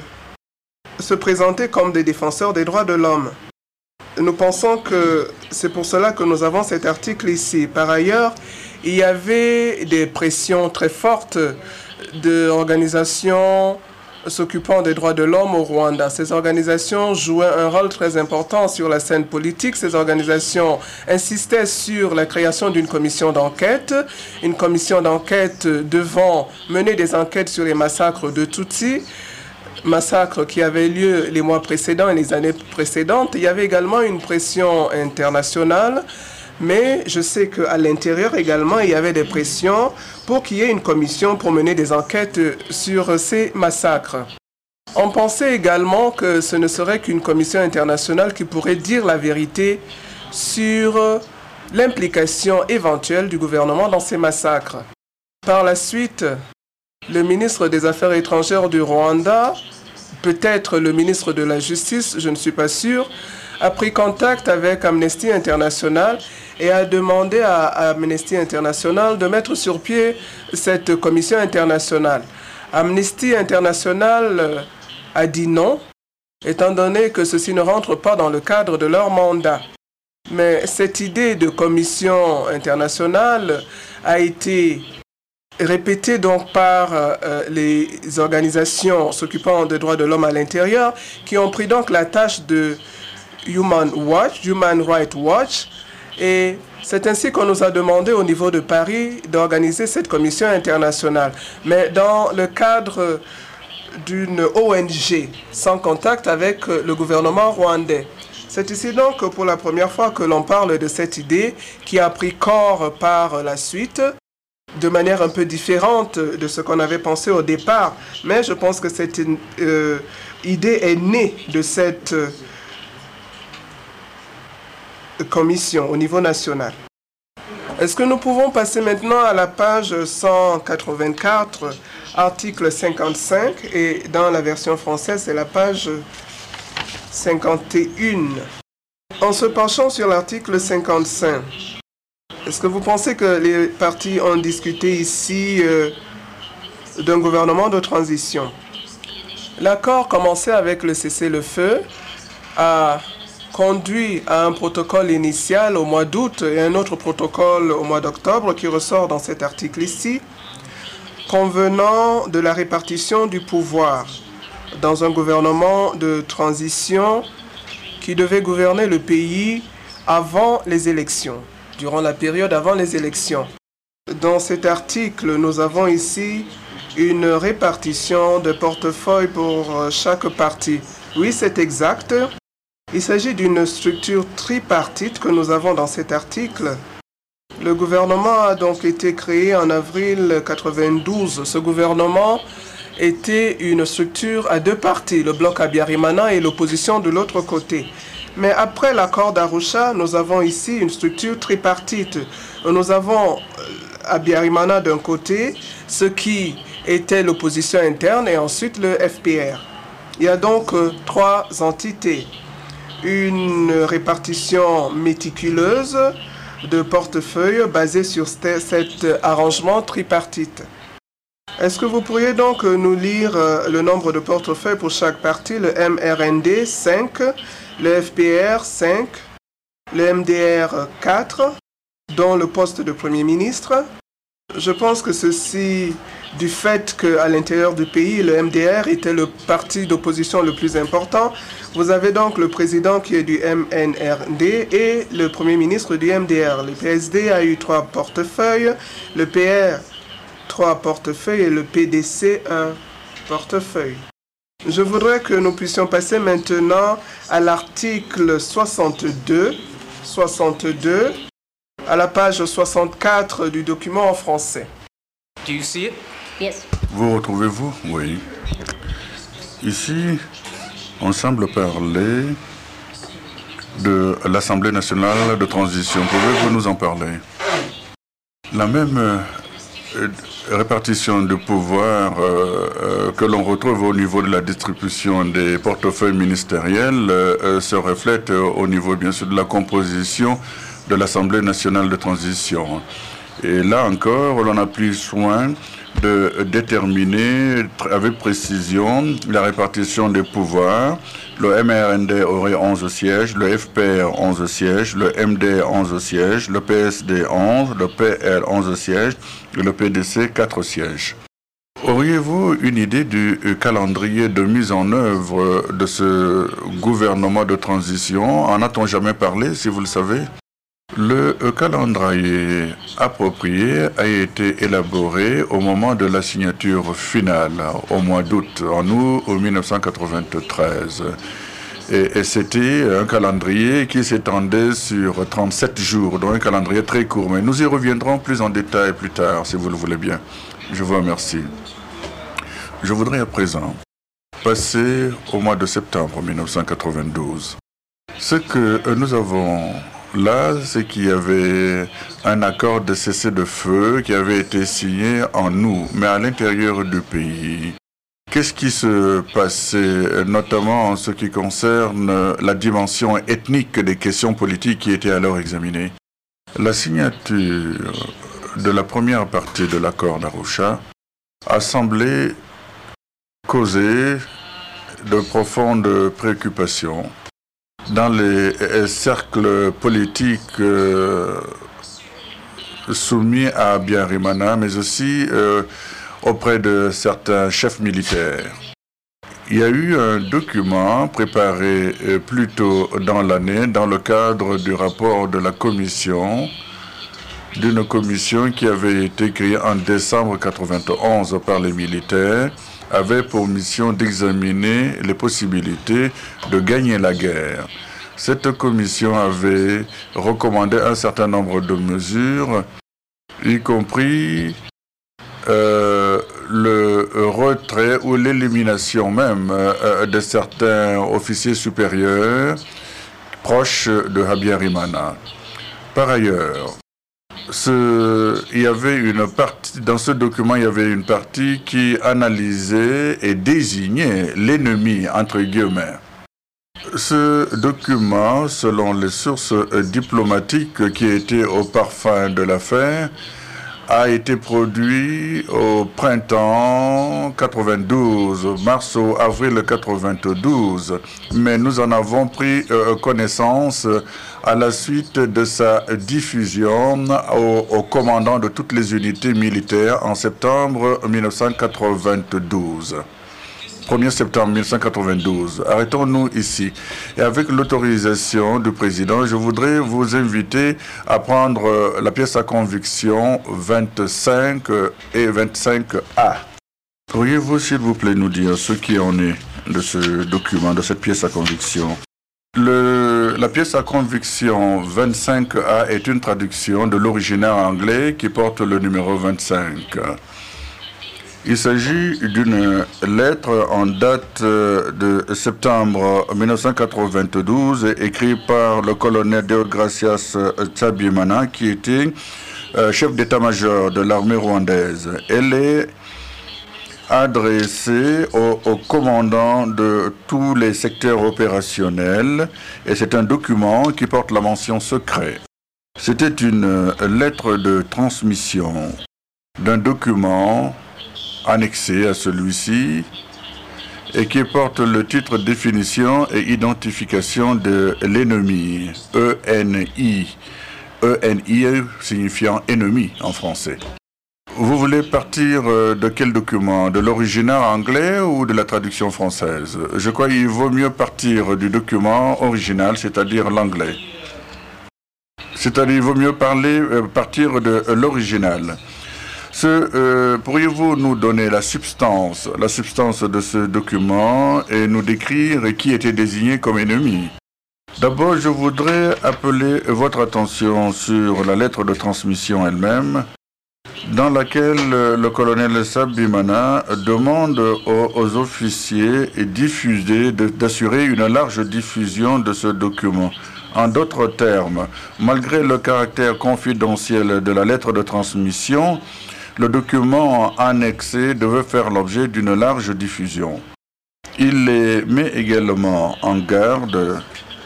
se présenter comme des défenseurs des droits de l'homme. Nous pensons que c'est pour cela que nous avons cet article ici. Par ailleurs, il y avait des pressions très fortes d'organisations s'occupant des droits de l'homme au Rwanda. Ces organisations jouaient un rôle très important sur la scène politique. Ces organisations insistaient sur la création d'une commission d'enquête, une commission d'enquête devant mener des enquêtes sur les massacres de Tutsis, massacres qui avaient lieu les mois précédents et les années précédentes. Il y avait également une pression internationale, mais je sais qu'à l'intérieur également, il y avait des pressions pour qu'il y ait une commission pour mener des enquêtes sur ces massacres. On pensait également que ce ne serait qu'une commission internationale qui pourrait dire la vérité sur l'implication éventuelle du gouvernement dans ces massacres. Par la suite, le ministre des Affaires étrangères du Rwanda, peut-être le ministre de la Justice, je ne suis pas sûr, a pris contact avec Amnesty International et a demandé à Amnesty International de mettre sur pied cette commission internationale. Amnesty International a dit non, étant donné que ceci ne rentre pas dans le cadre de leur mandat. Mais cette idée de commission internationale a été répétée donc par les organisations s'occupant des droits de l'homme à l'intérieur, qui ont pris donc la tâche de Human Rights Watch, et c'est ainsi qu'on nous a demandé au niveau de Paris d'organiser cette commission internationale. Mais dans le cadre d'une ONG, sans contact avec le gouvernement rwandais. C'est ici donc pour la première fois que l'on parle de cette idée qui a pris corps par la suite, de manière un peu différente de ce qu'on avait pensé au départ. Mais je pense que cette idée est née de cette commission au niveau national. Est-ce que nous pouvons passer maintenant à la page 184, article 55, et dans la version française, c'est la page 51. En se penchant sur l'article 55, est-ce que vous pensez que les partis ont discuté ici d'un gouvernement de transition? L'accord commençait avec le cessez-le-feu, a conduit à un protocole initial au mois d'août et un autre protocole au mois d'octobre qui ressort dans cet article ici, convenant de la répartition du pouvoir dans un gouvernement de transition qui devait gouverner le pays avant les élections, durant la période avant les élections. Dans cet article, nous avons ici une répartition de portefeuille pour chaque parti. Oui, c'est exact. Il s'agit d'une structure tripartite que nous avons dans cet article. Le gouvernement a donc été créé en avril 1992. Ce gouvernement était une structure à deux parties, le bloc Habyarimana et l'opposition de l'autre côté. Mais après l'accord d'Arusha, nous avons ici une structure tripartite. Nous avons Habyarimana d'un côté, ce qui était l'opposition interne, et ensuite le FPR. Il y a donc trois entités. Une répartition méticuleuse de portefeuille basée sur cet arrangement tripartite. Est-ce que vous pourriez donc nous lire le nombre de portefeuilles pour chaque parti? Le MRND 5, le FPR 5, le MDR 4, dont le poste de Premier ministre. Je pense que ceci, du fait qu'à l'intérieur du pays, le MDR était le parti d'opposition le plus important. Vous avez donc le président qui est du MNRD et le Premier ministre du MDR. Le PSD a eu 3 portefeuilles, le PR 3 portefeuilles et le PDC 1 portefeuille. Je voudrais que nous puissions passer maintenant à l'article 62, à la page 64 du document en français. Do you see it? Yes. Vous retrouvez-vous? Oui. Ici, on semble parler de l'Assemblée nationale de transition. Pouvez-vous nous en parler? La même répartition de pouvoir que l'on retrouve au niveau de la distribution des portefeuilles ministériels se reflète au niveau, bien sûr, de la composition de l'Assemblée nationale de transition. Et là encore, l'on a pris soin de déterminer avec précision la répartition des pouvoirs. Le MRND aurait 11 sièges, le FPR 11 sièges, le MD 11 sièges, le PSD 11, le PL 11 sièges et le PDC 4 sièges. Auriez-vous une idée du calendrier de mise en œuvre de ce gouvernement de transition? En a-t-on jamais parlé, si vous le savez? Le calendrier approprié a été élaboré au moment de la signature finale, au mois d'août, en août 1993. Et c'était un calendrier qui s'étendait sur 37 jours, donc un calendrier très court. Mais nous y reviendrons plus en détail plus tard, si vous le voulez bien. Je vous remercie. Je voudrais à présent passer au mois de septembre 1992. Ce que nous avons là, c'est qu'il y avait un accord de cessez-le-feu qui avait été signé en août, mais à l'intérieur du pays. Qu'est-ce qui se passait, notamment en ce qui concerne la dimension ethnique des questions politiques qui étaient alors examinées? La signature de la première partie de l'accord d'Arusha a semblé causer de profondes préoccupations dans les cercles politiques soumis à Habyarimana, mais aussi auprès de certains chefs militaires. Il y a eu un document préparé plus tôt dans l'année dans le cadre du rapport de la commission, d'une commission qui avait été créée en décembre 1991 par les militaires, avait pour mission d'examiner les possibilités de gagner la guerre. Cette commission avait recommandé un certain nombre de mesures, y compris le retrait ou l'élimination même de certains officiers supérieurs proches de Habyarimana. Par ailleurs, il y avait une partie, dans ce document, il y avait une partie qui analysait et désignait l'ennemi, entre guillemets. Ce document, selon les sources diplomatiques qui étaient au parfum de l'affaire, a été produit au printemps 92, mars ou avril 92, mais nous en avons pris connaissance à la suite de sa diffusion au commandant de toutes les unités militaires en septembre 1992. 1er septembre 1992. Arrêtons-nous ici. Et avec l'autorisation du président, je voudrais vous inviter à prendre la pièce à conviction 25 et 25A. Pourriez-vous, s'il vous plaît, nous dire ce qui en est de ce document, de cette pièce à conviction? La pièce à conviction 25A est une traduction de l'original anglais qui porte le numéro 25. Il s'agit d'une lettre en date de septembre 1992 écrite par le colonel Deogracias Tshabimana qui était chef d'état-major de l'armée rwandaise. Elle est adressée au commandant de tous les secteurs opérationnels et c'est un document qui porte la mention secret. C'était une lettre de transmission d'un document annexé à celui-ci et qui porte le titre définition et identification de l'ennemi, ENI. ENI signifiant ennemi en français. Vous voulez partir de quel document? De l'original anglais ou de la traduction française? Je crois qu'il vaut mieux partir du document original, c'est-à-dire l'anglais. C'est-à-dire qu'il vaut mieux partir de l'original. Pourriez-vous nous donner la substance de ce document et nous décrire qui était désigné comme ennemi? D'abord, je voudrais appeler votre attention sur la lettre de transmission elle-même, dans laquelle le colonel Tshabimana demande aux officiers d'assurer une large diffusion de ce document. En d'autres termes, malgré le caractère confidentiel de la lettre de transmission, le document annexé devait faire l'objet d'une large diffusion. Il les met également en garde,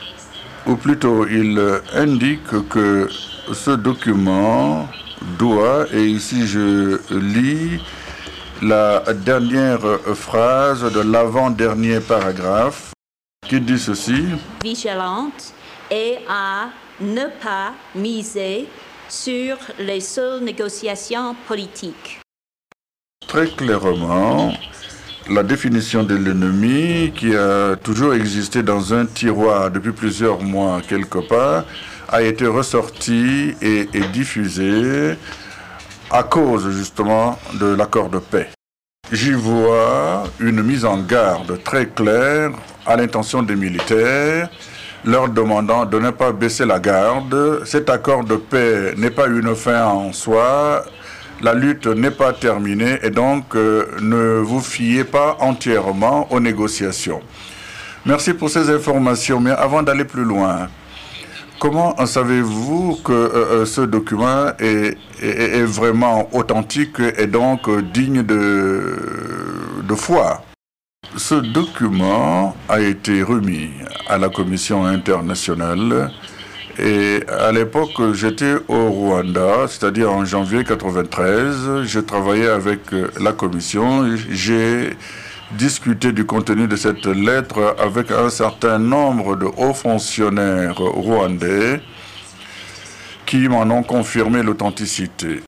ou plutôt il indique que ce document doit, et ici je lis la dernière phrase de l'avant-dernier paragraphe, qui dit ceci. Vigilante et à ne pas miser sur les seules négociations politiques. Très clairement, la définition de l'ennemi, qui a toujours existé dans un tiroir depuis plusieurs mois quelque part, a été ressortie et diffusée à cause justement de l'accord de paix. J'y vois une mise en garde très claire à l'intention des militaires, leur demandant de ne pas baisser la garde. Cet accord de paix n'est pas une fin en soi, la lutte n'est pas terminée et donc ne vous fiez pas entièrement aux négociations. Merci pour ces informations, mais avant d'aller plus loin, comment savez-vous que ce document est vraiment authentique et donc digne de foi? Ce document a été remis à la Commission internationale et à l'époque j'étais au Rwanda, c'est-à-dire en janvier 1993. Je travaillais avec la Commission, j'ai discuté du contenu de cette lettre avec un certain nombre de hauts fonctionnaires rwandais qui m'en ont confirmé l'authenticité.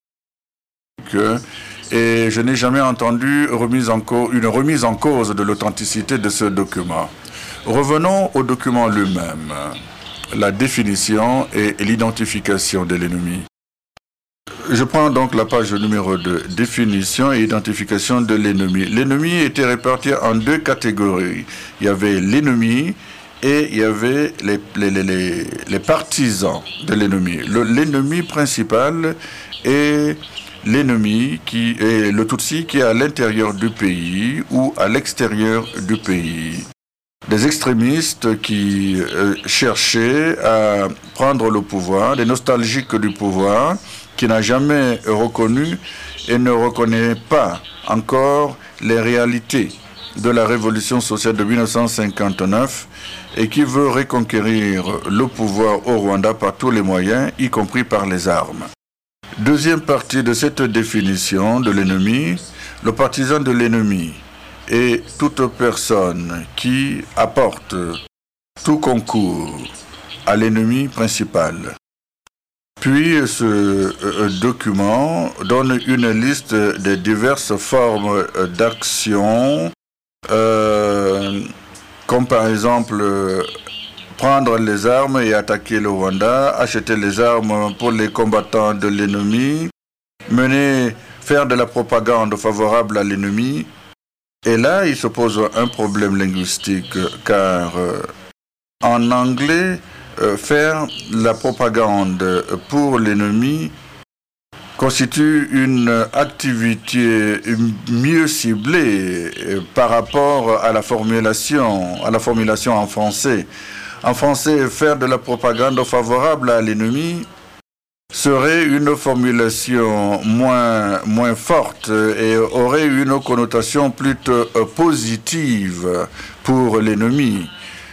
Et je n'ai jamais entendu une remise en cause de l'authenticité de ce document. Revenons au document lui-même, la définition et l'identification de l'ennemi. Je prends donc la page numéro 2, définition et identification de l'ennemi. L'ennemi était réparti en deux catégories. Il y avait l'ennemi et il y avait les partisans de l'ennemi. L'ennemi principal est l'ennemi qui est le Tutsi qui est à l'intérieur du pays ou à l'extérieur du pays. Des extrémistes qui cherchaient à prendre le pouvoir, des nostalgiques du pouvoir, qui n'a jamais reconnu et ne reconnaît pas encore les réalités de la révolution sociale de 1959 et qui veut reconquérir le pouvoir au Rwanda par tous les moyens, y compris par les armes. Deuxième partie de cette définition de l'ennemi, le partisan de l'ennemi est toute personne qui apporte tout concours à l'ennemi principal. Puis ce document donne une liste des diverses formes d'action comme par exemple prendre les armes et attaquer le Rwanda, acheter les armes pour les combattants de l'ennemi, faire de la propagande favorable à l'ennemi. Et là, il se pose un problème linguistique, car en anglais, faire la propagande pour l'ennemi constitue une activité mieux ciblée par rapport à la formulation en français. En français, faire de la propagande favorable à l'ennemi serait une formulation moins forte et aurait une connotation plutôt positive pour l'ennemi.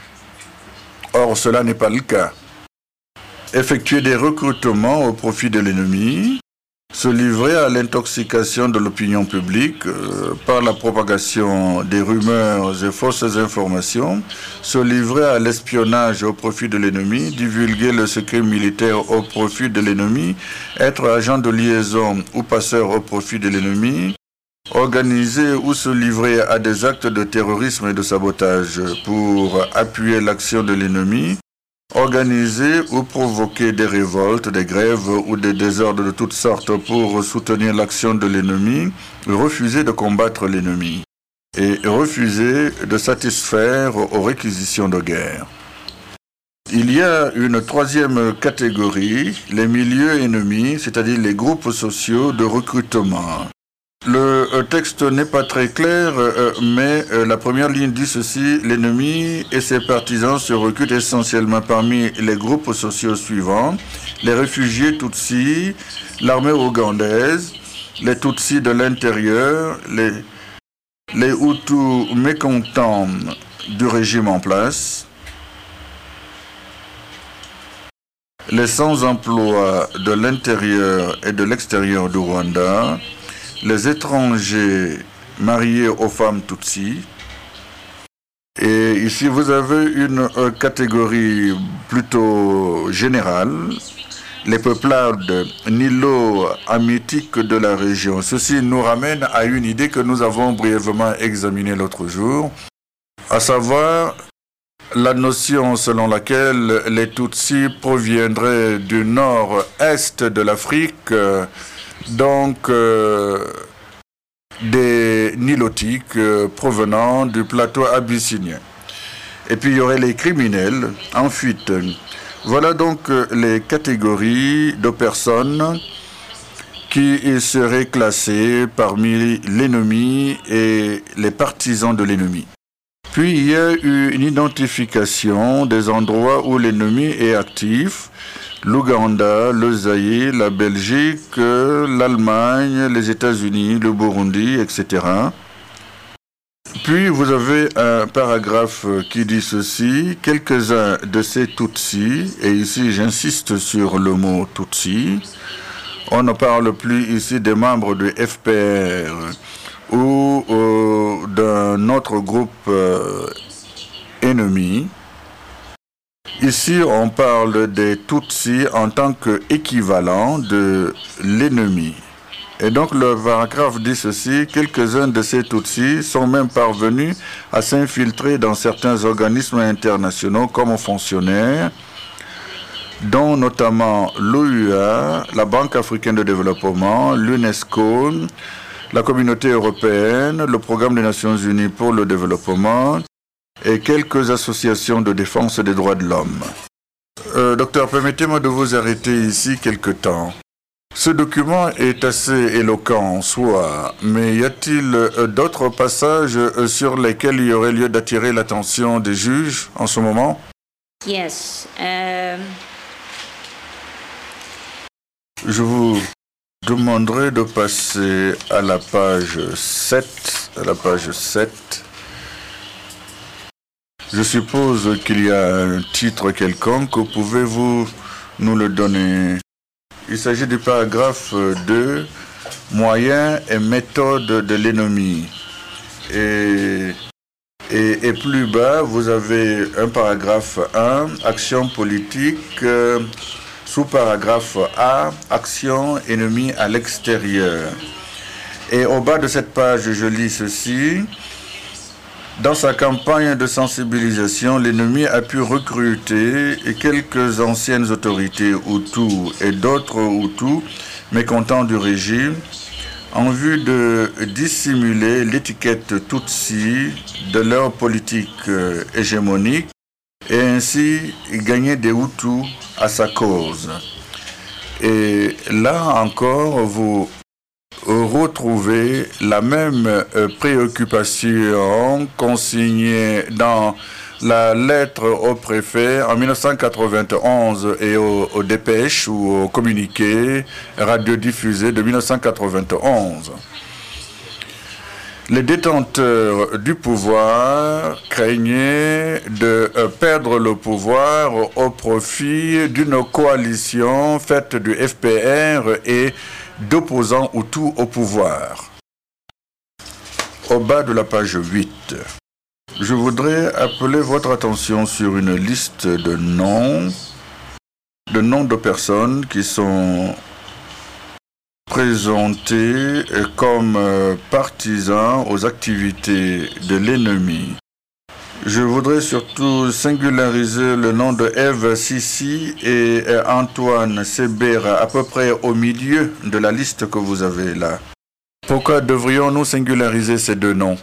Or, cela n'est pas le cas. Effectuer des recrutements au profit de l'ennemi, se livrer à l'intoxication de l'opinion publique par la propagation des rumeurs et fausses informations, se livrer à l'espionnage au profit de l'ennemi, divulguer le secret militaire au profit de l'ennemi, être agent de liaison ou passeur au profit de l'ennemi, organiser ou se livrer à des actes de terrorisme et de sabotage pour appuyer l'action de l'ennemi, organiser ou provoquer des révoltes, des grèves ou des désordres de toutes sortes pour soutenir l'action de l'ennemi, refuser de combattre l'ennemi et refuser de satisfaire aux réquisitions de guerre. Il y a une troisième catégorie, les milieux ennemis, c'est-à-dire les groupes sociaux de recrutement. Le texte n'est pas très clair, mais la première ligne dit ceci: l'ennemi et ses partisans se recrutent essentiellement parmi les groupes sociaux suivants: les réfugiés Tutsis, l'armée ougandaise, les Tutsis de l'intérieur, les Hutus mécontents du régime en place, les sans-emploi de l'intérieur et de l'extérieur du Rwanda, les étrangers mariés aux femmes Tutsis. Et ici, vous avez une catégorie plutôt générale, les peuplades nilo-hamétiques de la région. Ceci nous ramène à une idée que nous avons brièvement examinée l'autre jour, à savoir la notion selon laquelle les Tutsis proviendraient du nord-est de l'Afrique, donc des Nilotiques provenant du plateau abyssinien. Et puis il y aurait les criminels en fuite. Voilà donc les catégories de personnes qui seraient classées parmi l'ennemi et les partisans de l'ennemi. Puis il y a eu une identification des endroits où l'ennemi est actif: l'Ouganda, le Zaïre, la Belgique, l'Allemagne, les États-Unis, le Burundi, etc. Puis vous avez un paragraphe qui dit ceci: quelques-uns de ces Tutsis, et ici j'insiste sur le mot Tutsi, on ne parle plus ici des membres du FPR ou d'un autre groupe ennemi. Ici, on parle des Tutsis en tant qu'équivalent de l'ennemi. Et donc, le paragraphe dit ceci: quelques-uns de ces Tutsis sont même parvenus à s'infiltrer dans certains organismes internationaux comme fonctionnaires, dont notamment l'OUA, la Banque africaine de développement, l'UNESCO, la Communauté européenne, le Programme des Nations unies pour le développement et quelques associations de défense des droits de l'homme. Docteur, permettez-moi de vous arrêter ici quelque temps. Ce document est assez éloquent en soi, mais y a-t-il d'autres passages sur lesquels il y aurait lieu d'attirer l'attention des juges en ce moment? Yes. Je vous demanderai de passer à la page 7. Je suppose qu'il y a un titre quelconque. Pouvez-vous nous le donner? Il s'agit du paragraphe 2, moyens et méthodes de l'ennemi. Et plus bas, vous avez un paragraphe 1, action politique, sous-paragraphe A, action ennemie à l'extérieur. Et au bas de cette page, je lis ceci: Dans sa campagne de sensibilisation, l'ennemi a pu recruter quelques anciennes autorités Hutus et d'autres Hutus mécontents du régime en vue de dissimuler l'étiquette Tutsi de leur politique hégémonique et ainsi gagner des Hutus à sa cause. Et là encore, vous retrouvez la même préoccupation consignée dans la lettre au préfet en 1991 et aux dépêches ou aux communiqués radiodiffusés de 1991. Les détenteurs du pouvoir craignaient de perdre le pouvoir au profit d'une coalition faite du FPR et d'opposants Hutus au pouvoir. Au bas de la page 8, je voudrais appeler votre attention sur une liste de noms de personnes qui sont présentés comme partisans aux activités de l'ennemi. Je voudrais surtout singulariser le nom de Eve Sissi et Antoine Sebera, à peu près au milieu de la liste que vous avez là. Pourquoi devrions-nous singulariser ces deux noms?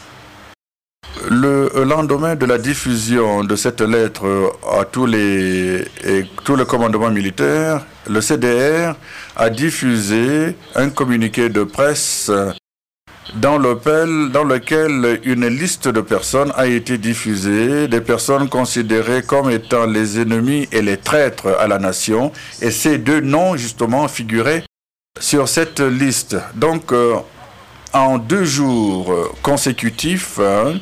Le lendemain de la diffusion de cette lettre à tous les commandements militaires, le CDR a diffusé un communiqué de presse dans lequel une liste de personnes a été diffusée, des personnes considérées comme étant les ennemis et les traîtres à la nation, et ces deux noms justement figuraient sur cette liste. Donc, en 2 jours consécutifs,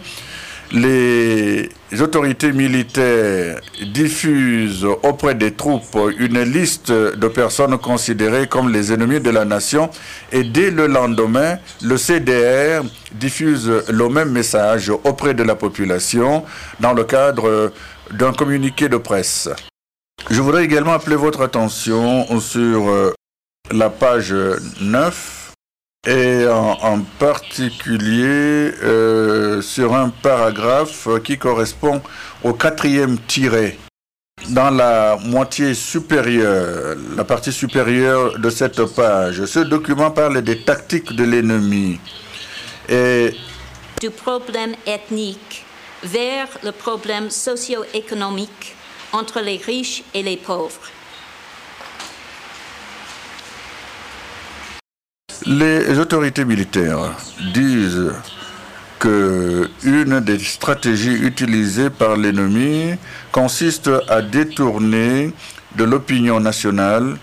les autorités militaires diffusent auprès des troupes une liste de personnes considérées comme les ennemis de la nation et dès le lendemain, le CDR diffuse le même message auprès de la population dans le cadre d'un communiqué de presse. Je voudrais également appeler votre attention sur la page 9 et en particulier sur un paragraphe qui correspond au 4e tiret. Dans la moitié supérieure, la partie supérieure de cette page, ce document parle des tactiques de l'ennemi et du problème ethnique vers le problème socio-économique entre les riches et les pauvres. Les autorités militaires disent qu'une des stratégies utilisées par l'ennemi consiste à détourner l'opinion nationale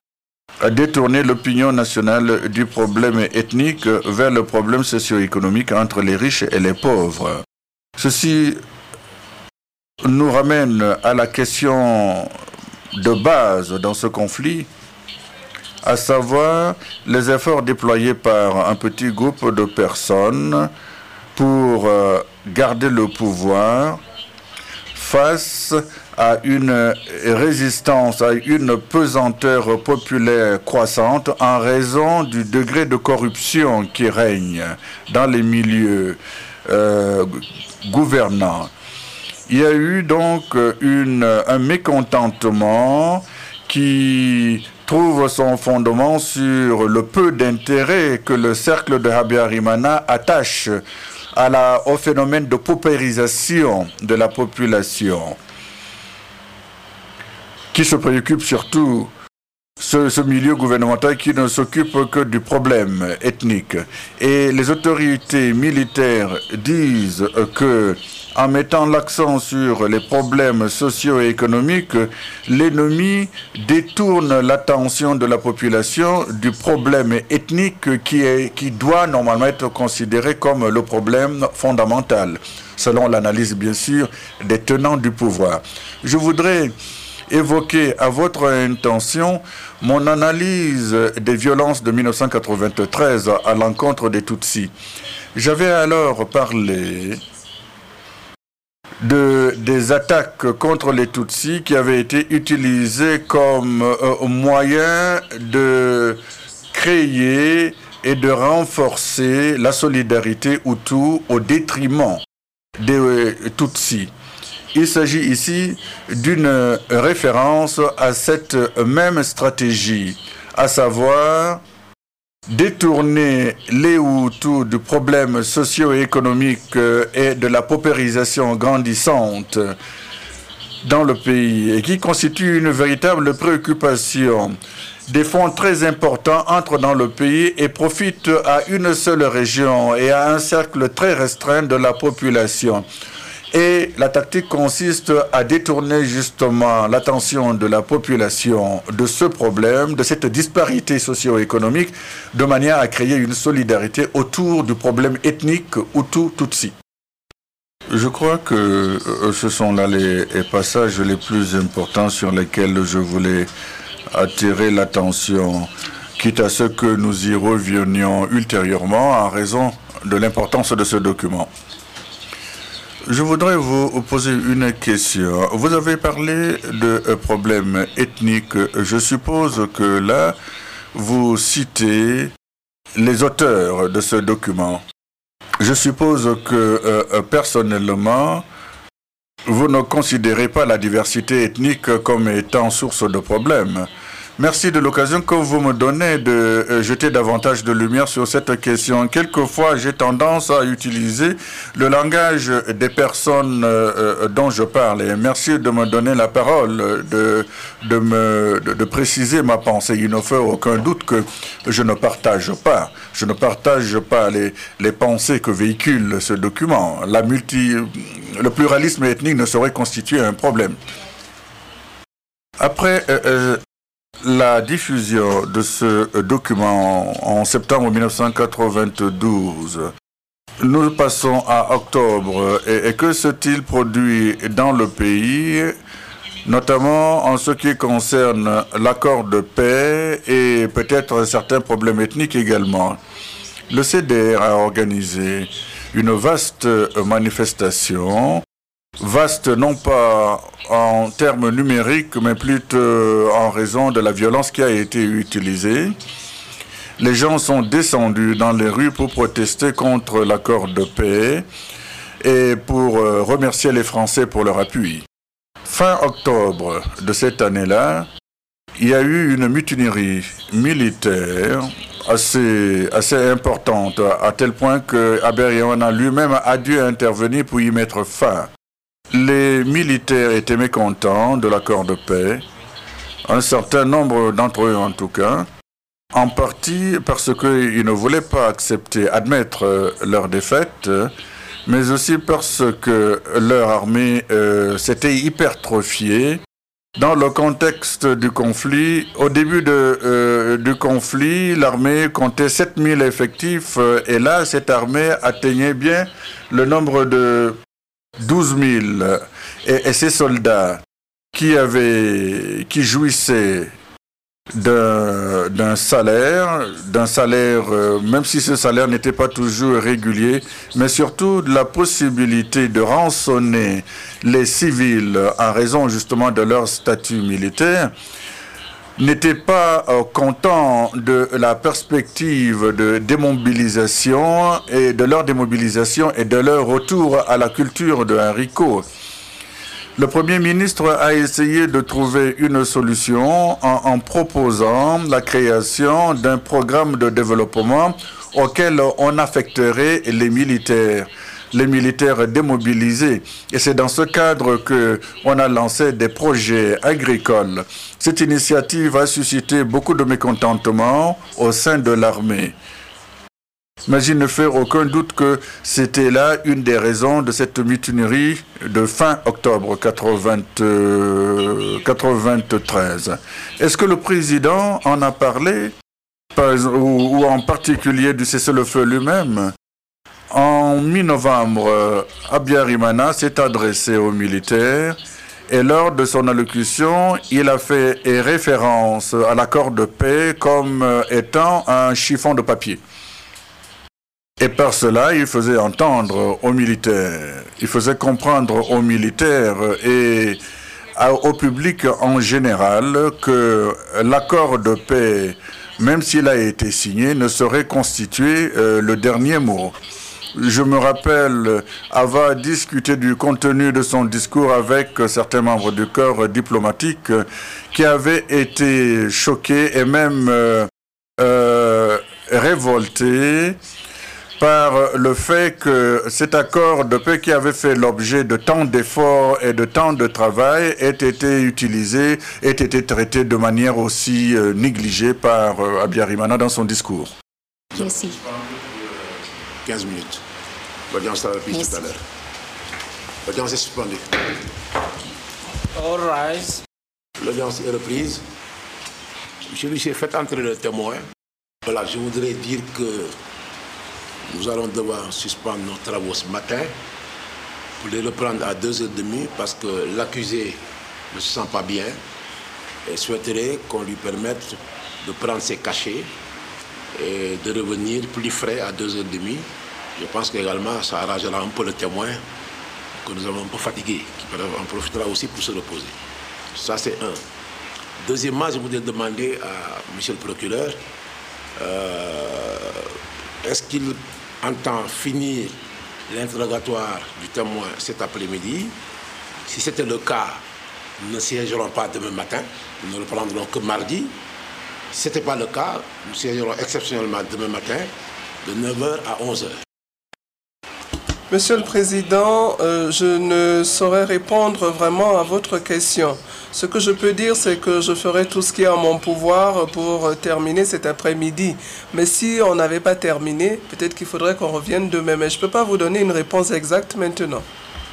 du problème ethnique vers le problème socio-économique entre les riches et les pauvres. Ceci nous ramène à la question de base dans ce conflit, à savoir les efforts déployés par un petit groupe de personnes pour garder le pouvoir face à une résistance, à une pesanteur populaire croissante en raison du degré de corruption qui règne dans les milieux gouvernants. Il y a eu donc un mécontentement qui trouve son fondement sur le peu d'intérêt que le cercle de Habyarimana attache au phénomène de paupérisation de la population, qui se préoccupe surtout ce milieu gouvernemental qui ne s'occupe que du problème ethnique. Et les autorités militaires disent que, en mettant l'accent sur les problèmes socio-économiques, l'ennemi détourne l'attention de la population du problème ethnique qui doit normalement être considéré comme le problème fondamental, selon l'analyse bien sûr des tenants du pouvoir. Je voudrais évoquer à votre intention mon analyse des violences de 1993 à l'encontre des Tutsis. J'avais alors parlé des attaques contre les Tutsis qui avaient été utilisées comme moyen de créer et de renforcer la solidarité Hutu au détriment des Tutsis. Il s'agit ici d'une référence à cette même stratégie, à savoir détourner les Hutus du problème socio-économique et de la paupérisation grandissante dans le pays et qui constitue une véritable préoccupation. Des fonds très importants entrent dans le pays et profitent à une seule région et à un cercle très restreint de la population. Et la tactique consiste à détourner justement l'attention de la population de ce problème, de cette disparité socio-économique, de manière à créer une solidarité autour du problème ethnique Hutu-Tutsi. Je crois que ce sont là les passages les plus importants sur lesquels je voulais attirer l'attention, quitte à ce que nous y revenions ultérieurement en raison de l'importance de ce document. Je voudrais vous poser une question. Vous avez parlé de problèmes ethniques. Je suppose que là, vous citez les auteurs de ce document. Je suppose que personnellement, vous ne considérez pas la diversité ethnique comme étant source de problèmes. Merci de l'occasion que vous me donnez de jeter davantage de lumière sur cette question. Quelquefois, j'ai tendance à utiliser le langage des personnes dont je parle. Et merci de me donner la parole, de préciser ma pensée. Il ne fait aucun doute que je ne partage pas. Je ne partage pas les pensées que véhicule ce document. Le pluralisme ethnique ne saurait constituer un problème. Après la diffusion de ce document en septembre 1992, nous passons à octobre. Et que s'est-il produit dans le pays, notamment en ce qui concerne l'accord de paix et peut-être certains problèmes ethniques également? Le CDR a organisé une vaste manifestation, vaste non pas en termes numériques, mais plutôt en raison de la violence qui a été utilisée. Les gens sont descendus dans les rues pour protester contre l'accord de paix et pour remercier les Français pour leur appui. Fin octobre de cette année-là, il y a eu une mutinerie militaire assez importante, à tel point que Habyarimana lui-même a dû intervenir pour y mettre fin. Les militaires étaient mécontents de l'accord de paix, un certain nombre d'entre eux en tout cas, en partie parce qu'ils ne voulaient pas admettre leur défaite, mais aussi parce que leur armée s'était hypertrophiée. Dans le contexte du conflit, au début du conflit, l'armée comptait 7000 effectifs et là, cette armée atteignait bien le nombre de 12 000 et ces soldats qui jouissaient d'un salaire, même si ce salaire n'était pas toujours régulier, mais surtout de la possibilité de rançonner les civils en raison justement de leur statut militaire, n'étaient pas contents de la perspective de démobilisation et de leur démobilisation et de leur retour à la culture de haricot. Le Premier ministre a essayé de trouver une solution en proposant la création d'un programme de développement auquel on affecterait les militaires démobilisés. Et c'est dans ce cadre qu'on a lancé des projets agricoles. Cette initiative a suscité beaucoup de mécontentement au sein de l'armée. Mais il ne fait aucun doute que c'était là une des raisons de cette mutinerie de fin octobre 1993. Est-ce que le président en a parlé, ou en particulier du cessez-le-feu lui-même? En mi-novembre, Habyarimana s'est adressé aux militaires et lors de son allocution, il a fait référence à l'accord de paix comme étant un chiffon de papier. Et par cela, il faisait entendre aux militaires, il faisait comprendre aux militaires et au public en général que l'accord de paix, même s'il a été signé, ne saurait constituer le dernier mot. je me rappelle avoir discuté du contenu de son discours avec certains membres du corps diplomatique qui avaient été choqués et même révoltés par le fait que cet accord de paix qui avait fait l'objet de tant d'efforts et de tant de travail ait été utilisé, ait été traité de manière aussi négligée par Habyarimana dans son discours. Merci. 15 minutes. L'audience sera reprise tout à l'heure. L'audience est suspendue. All rise. L'audience est reprise. Monsieur l'huissier, faites entrer le témoin. Voilà, je voudrais dire que nous allons devoir suspendre nos travaux ce matin pour les reprendre à 2h30 parce que l'accusé ne se sent pas bien et souhaiterait qu'on lui permette de prendre ses cachets et de revenir plus frais à 2h30. Je pense qu'également ça arrangera un peu le témoin que nous avons un peu fatigué, qui en profitera aussi pour se reposer. Ça c'est un. Deuxièmement, je voudrais demander à monsieur le procureur est-ce qu'il entend finir l'interrogatoire du témoin cet après-midi? Si c'était le cas, nous ne siégerons pas demain matin, nous ne le prendrons que mardi. Si ce n'était pas le cas, nous siégerons exceptionnellement demain matin de 9h à 11h. Monsieur le Président, je ne saurais répondre vraiment à votre question. Ce que je peux dire, c'est que je ferai tout ce qui est en mon pouvoir pour terminer cet après-midi. Mais si on n'avait pas terminé, peut-être qu'il faudrait qu'on revienne demain. Mais je ne peux pas vous donner une réponse exacte maintenant.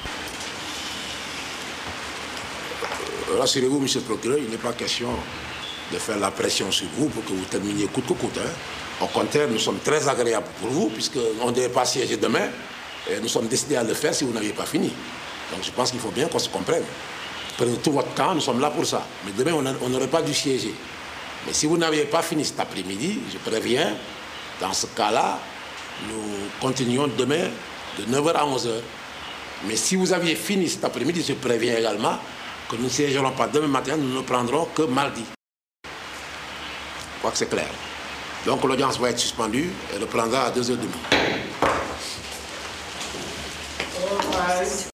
Rassurez-vous, monsieur le procureur, il n'est pas question de faire la pression sur vous pour que vous terminiez coûte que coûte. Au contraire, nous sommes très agréables pour vous, puisqu'on ne devait pas siéger demain. Et nous sommes décidés à le faire si vous n'aviez pas fini. Donc je pense qu'il faut bien qu'on se comprenne. Prenez tout votre temps, nous sommes là pour ça. Mais demain, on n'aurait pas dû siéger. Mais si vous n'aviez pas fini cet après-midi, je préviens, dans ce cas-là, nous continuons demain de 9h à 11h. Mais si vous aviez fini cet après-midi, je préviens également que nous ne siégerons pas demain matin, nous ne prendrons que mardi. Je crois que c'est clair. Donc l'audience va être suspendue et reprendra à 2h30. All rise.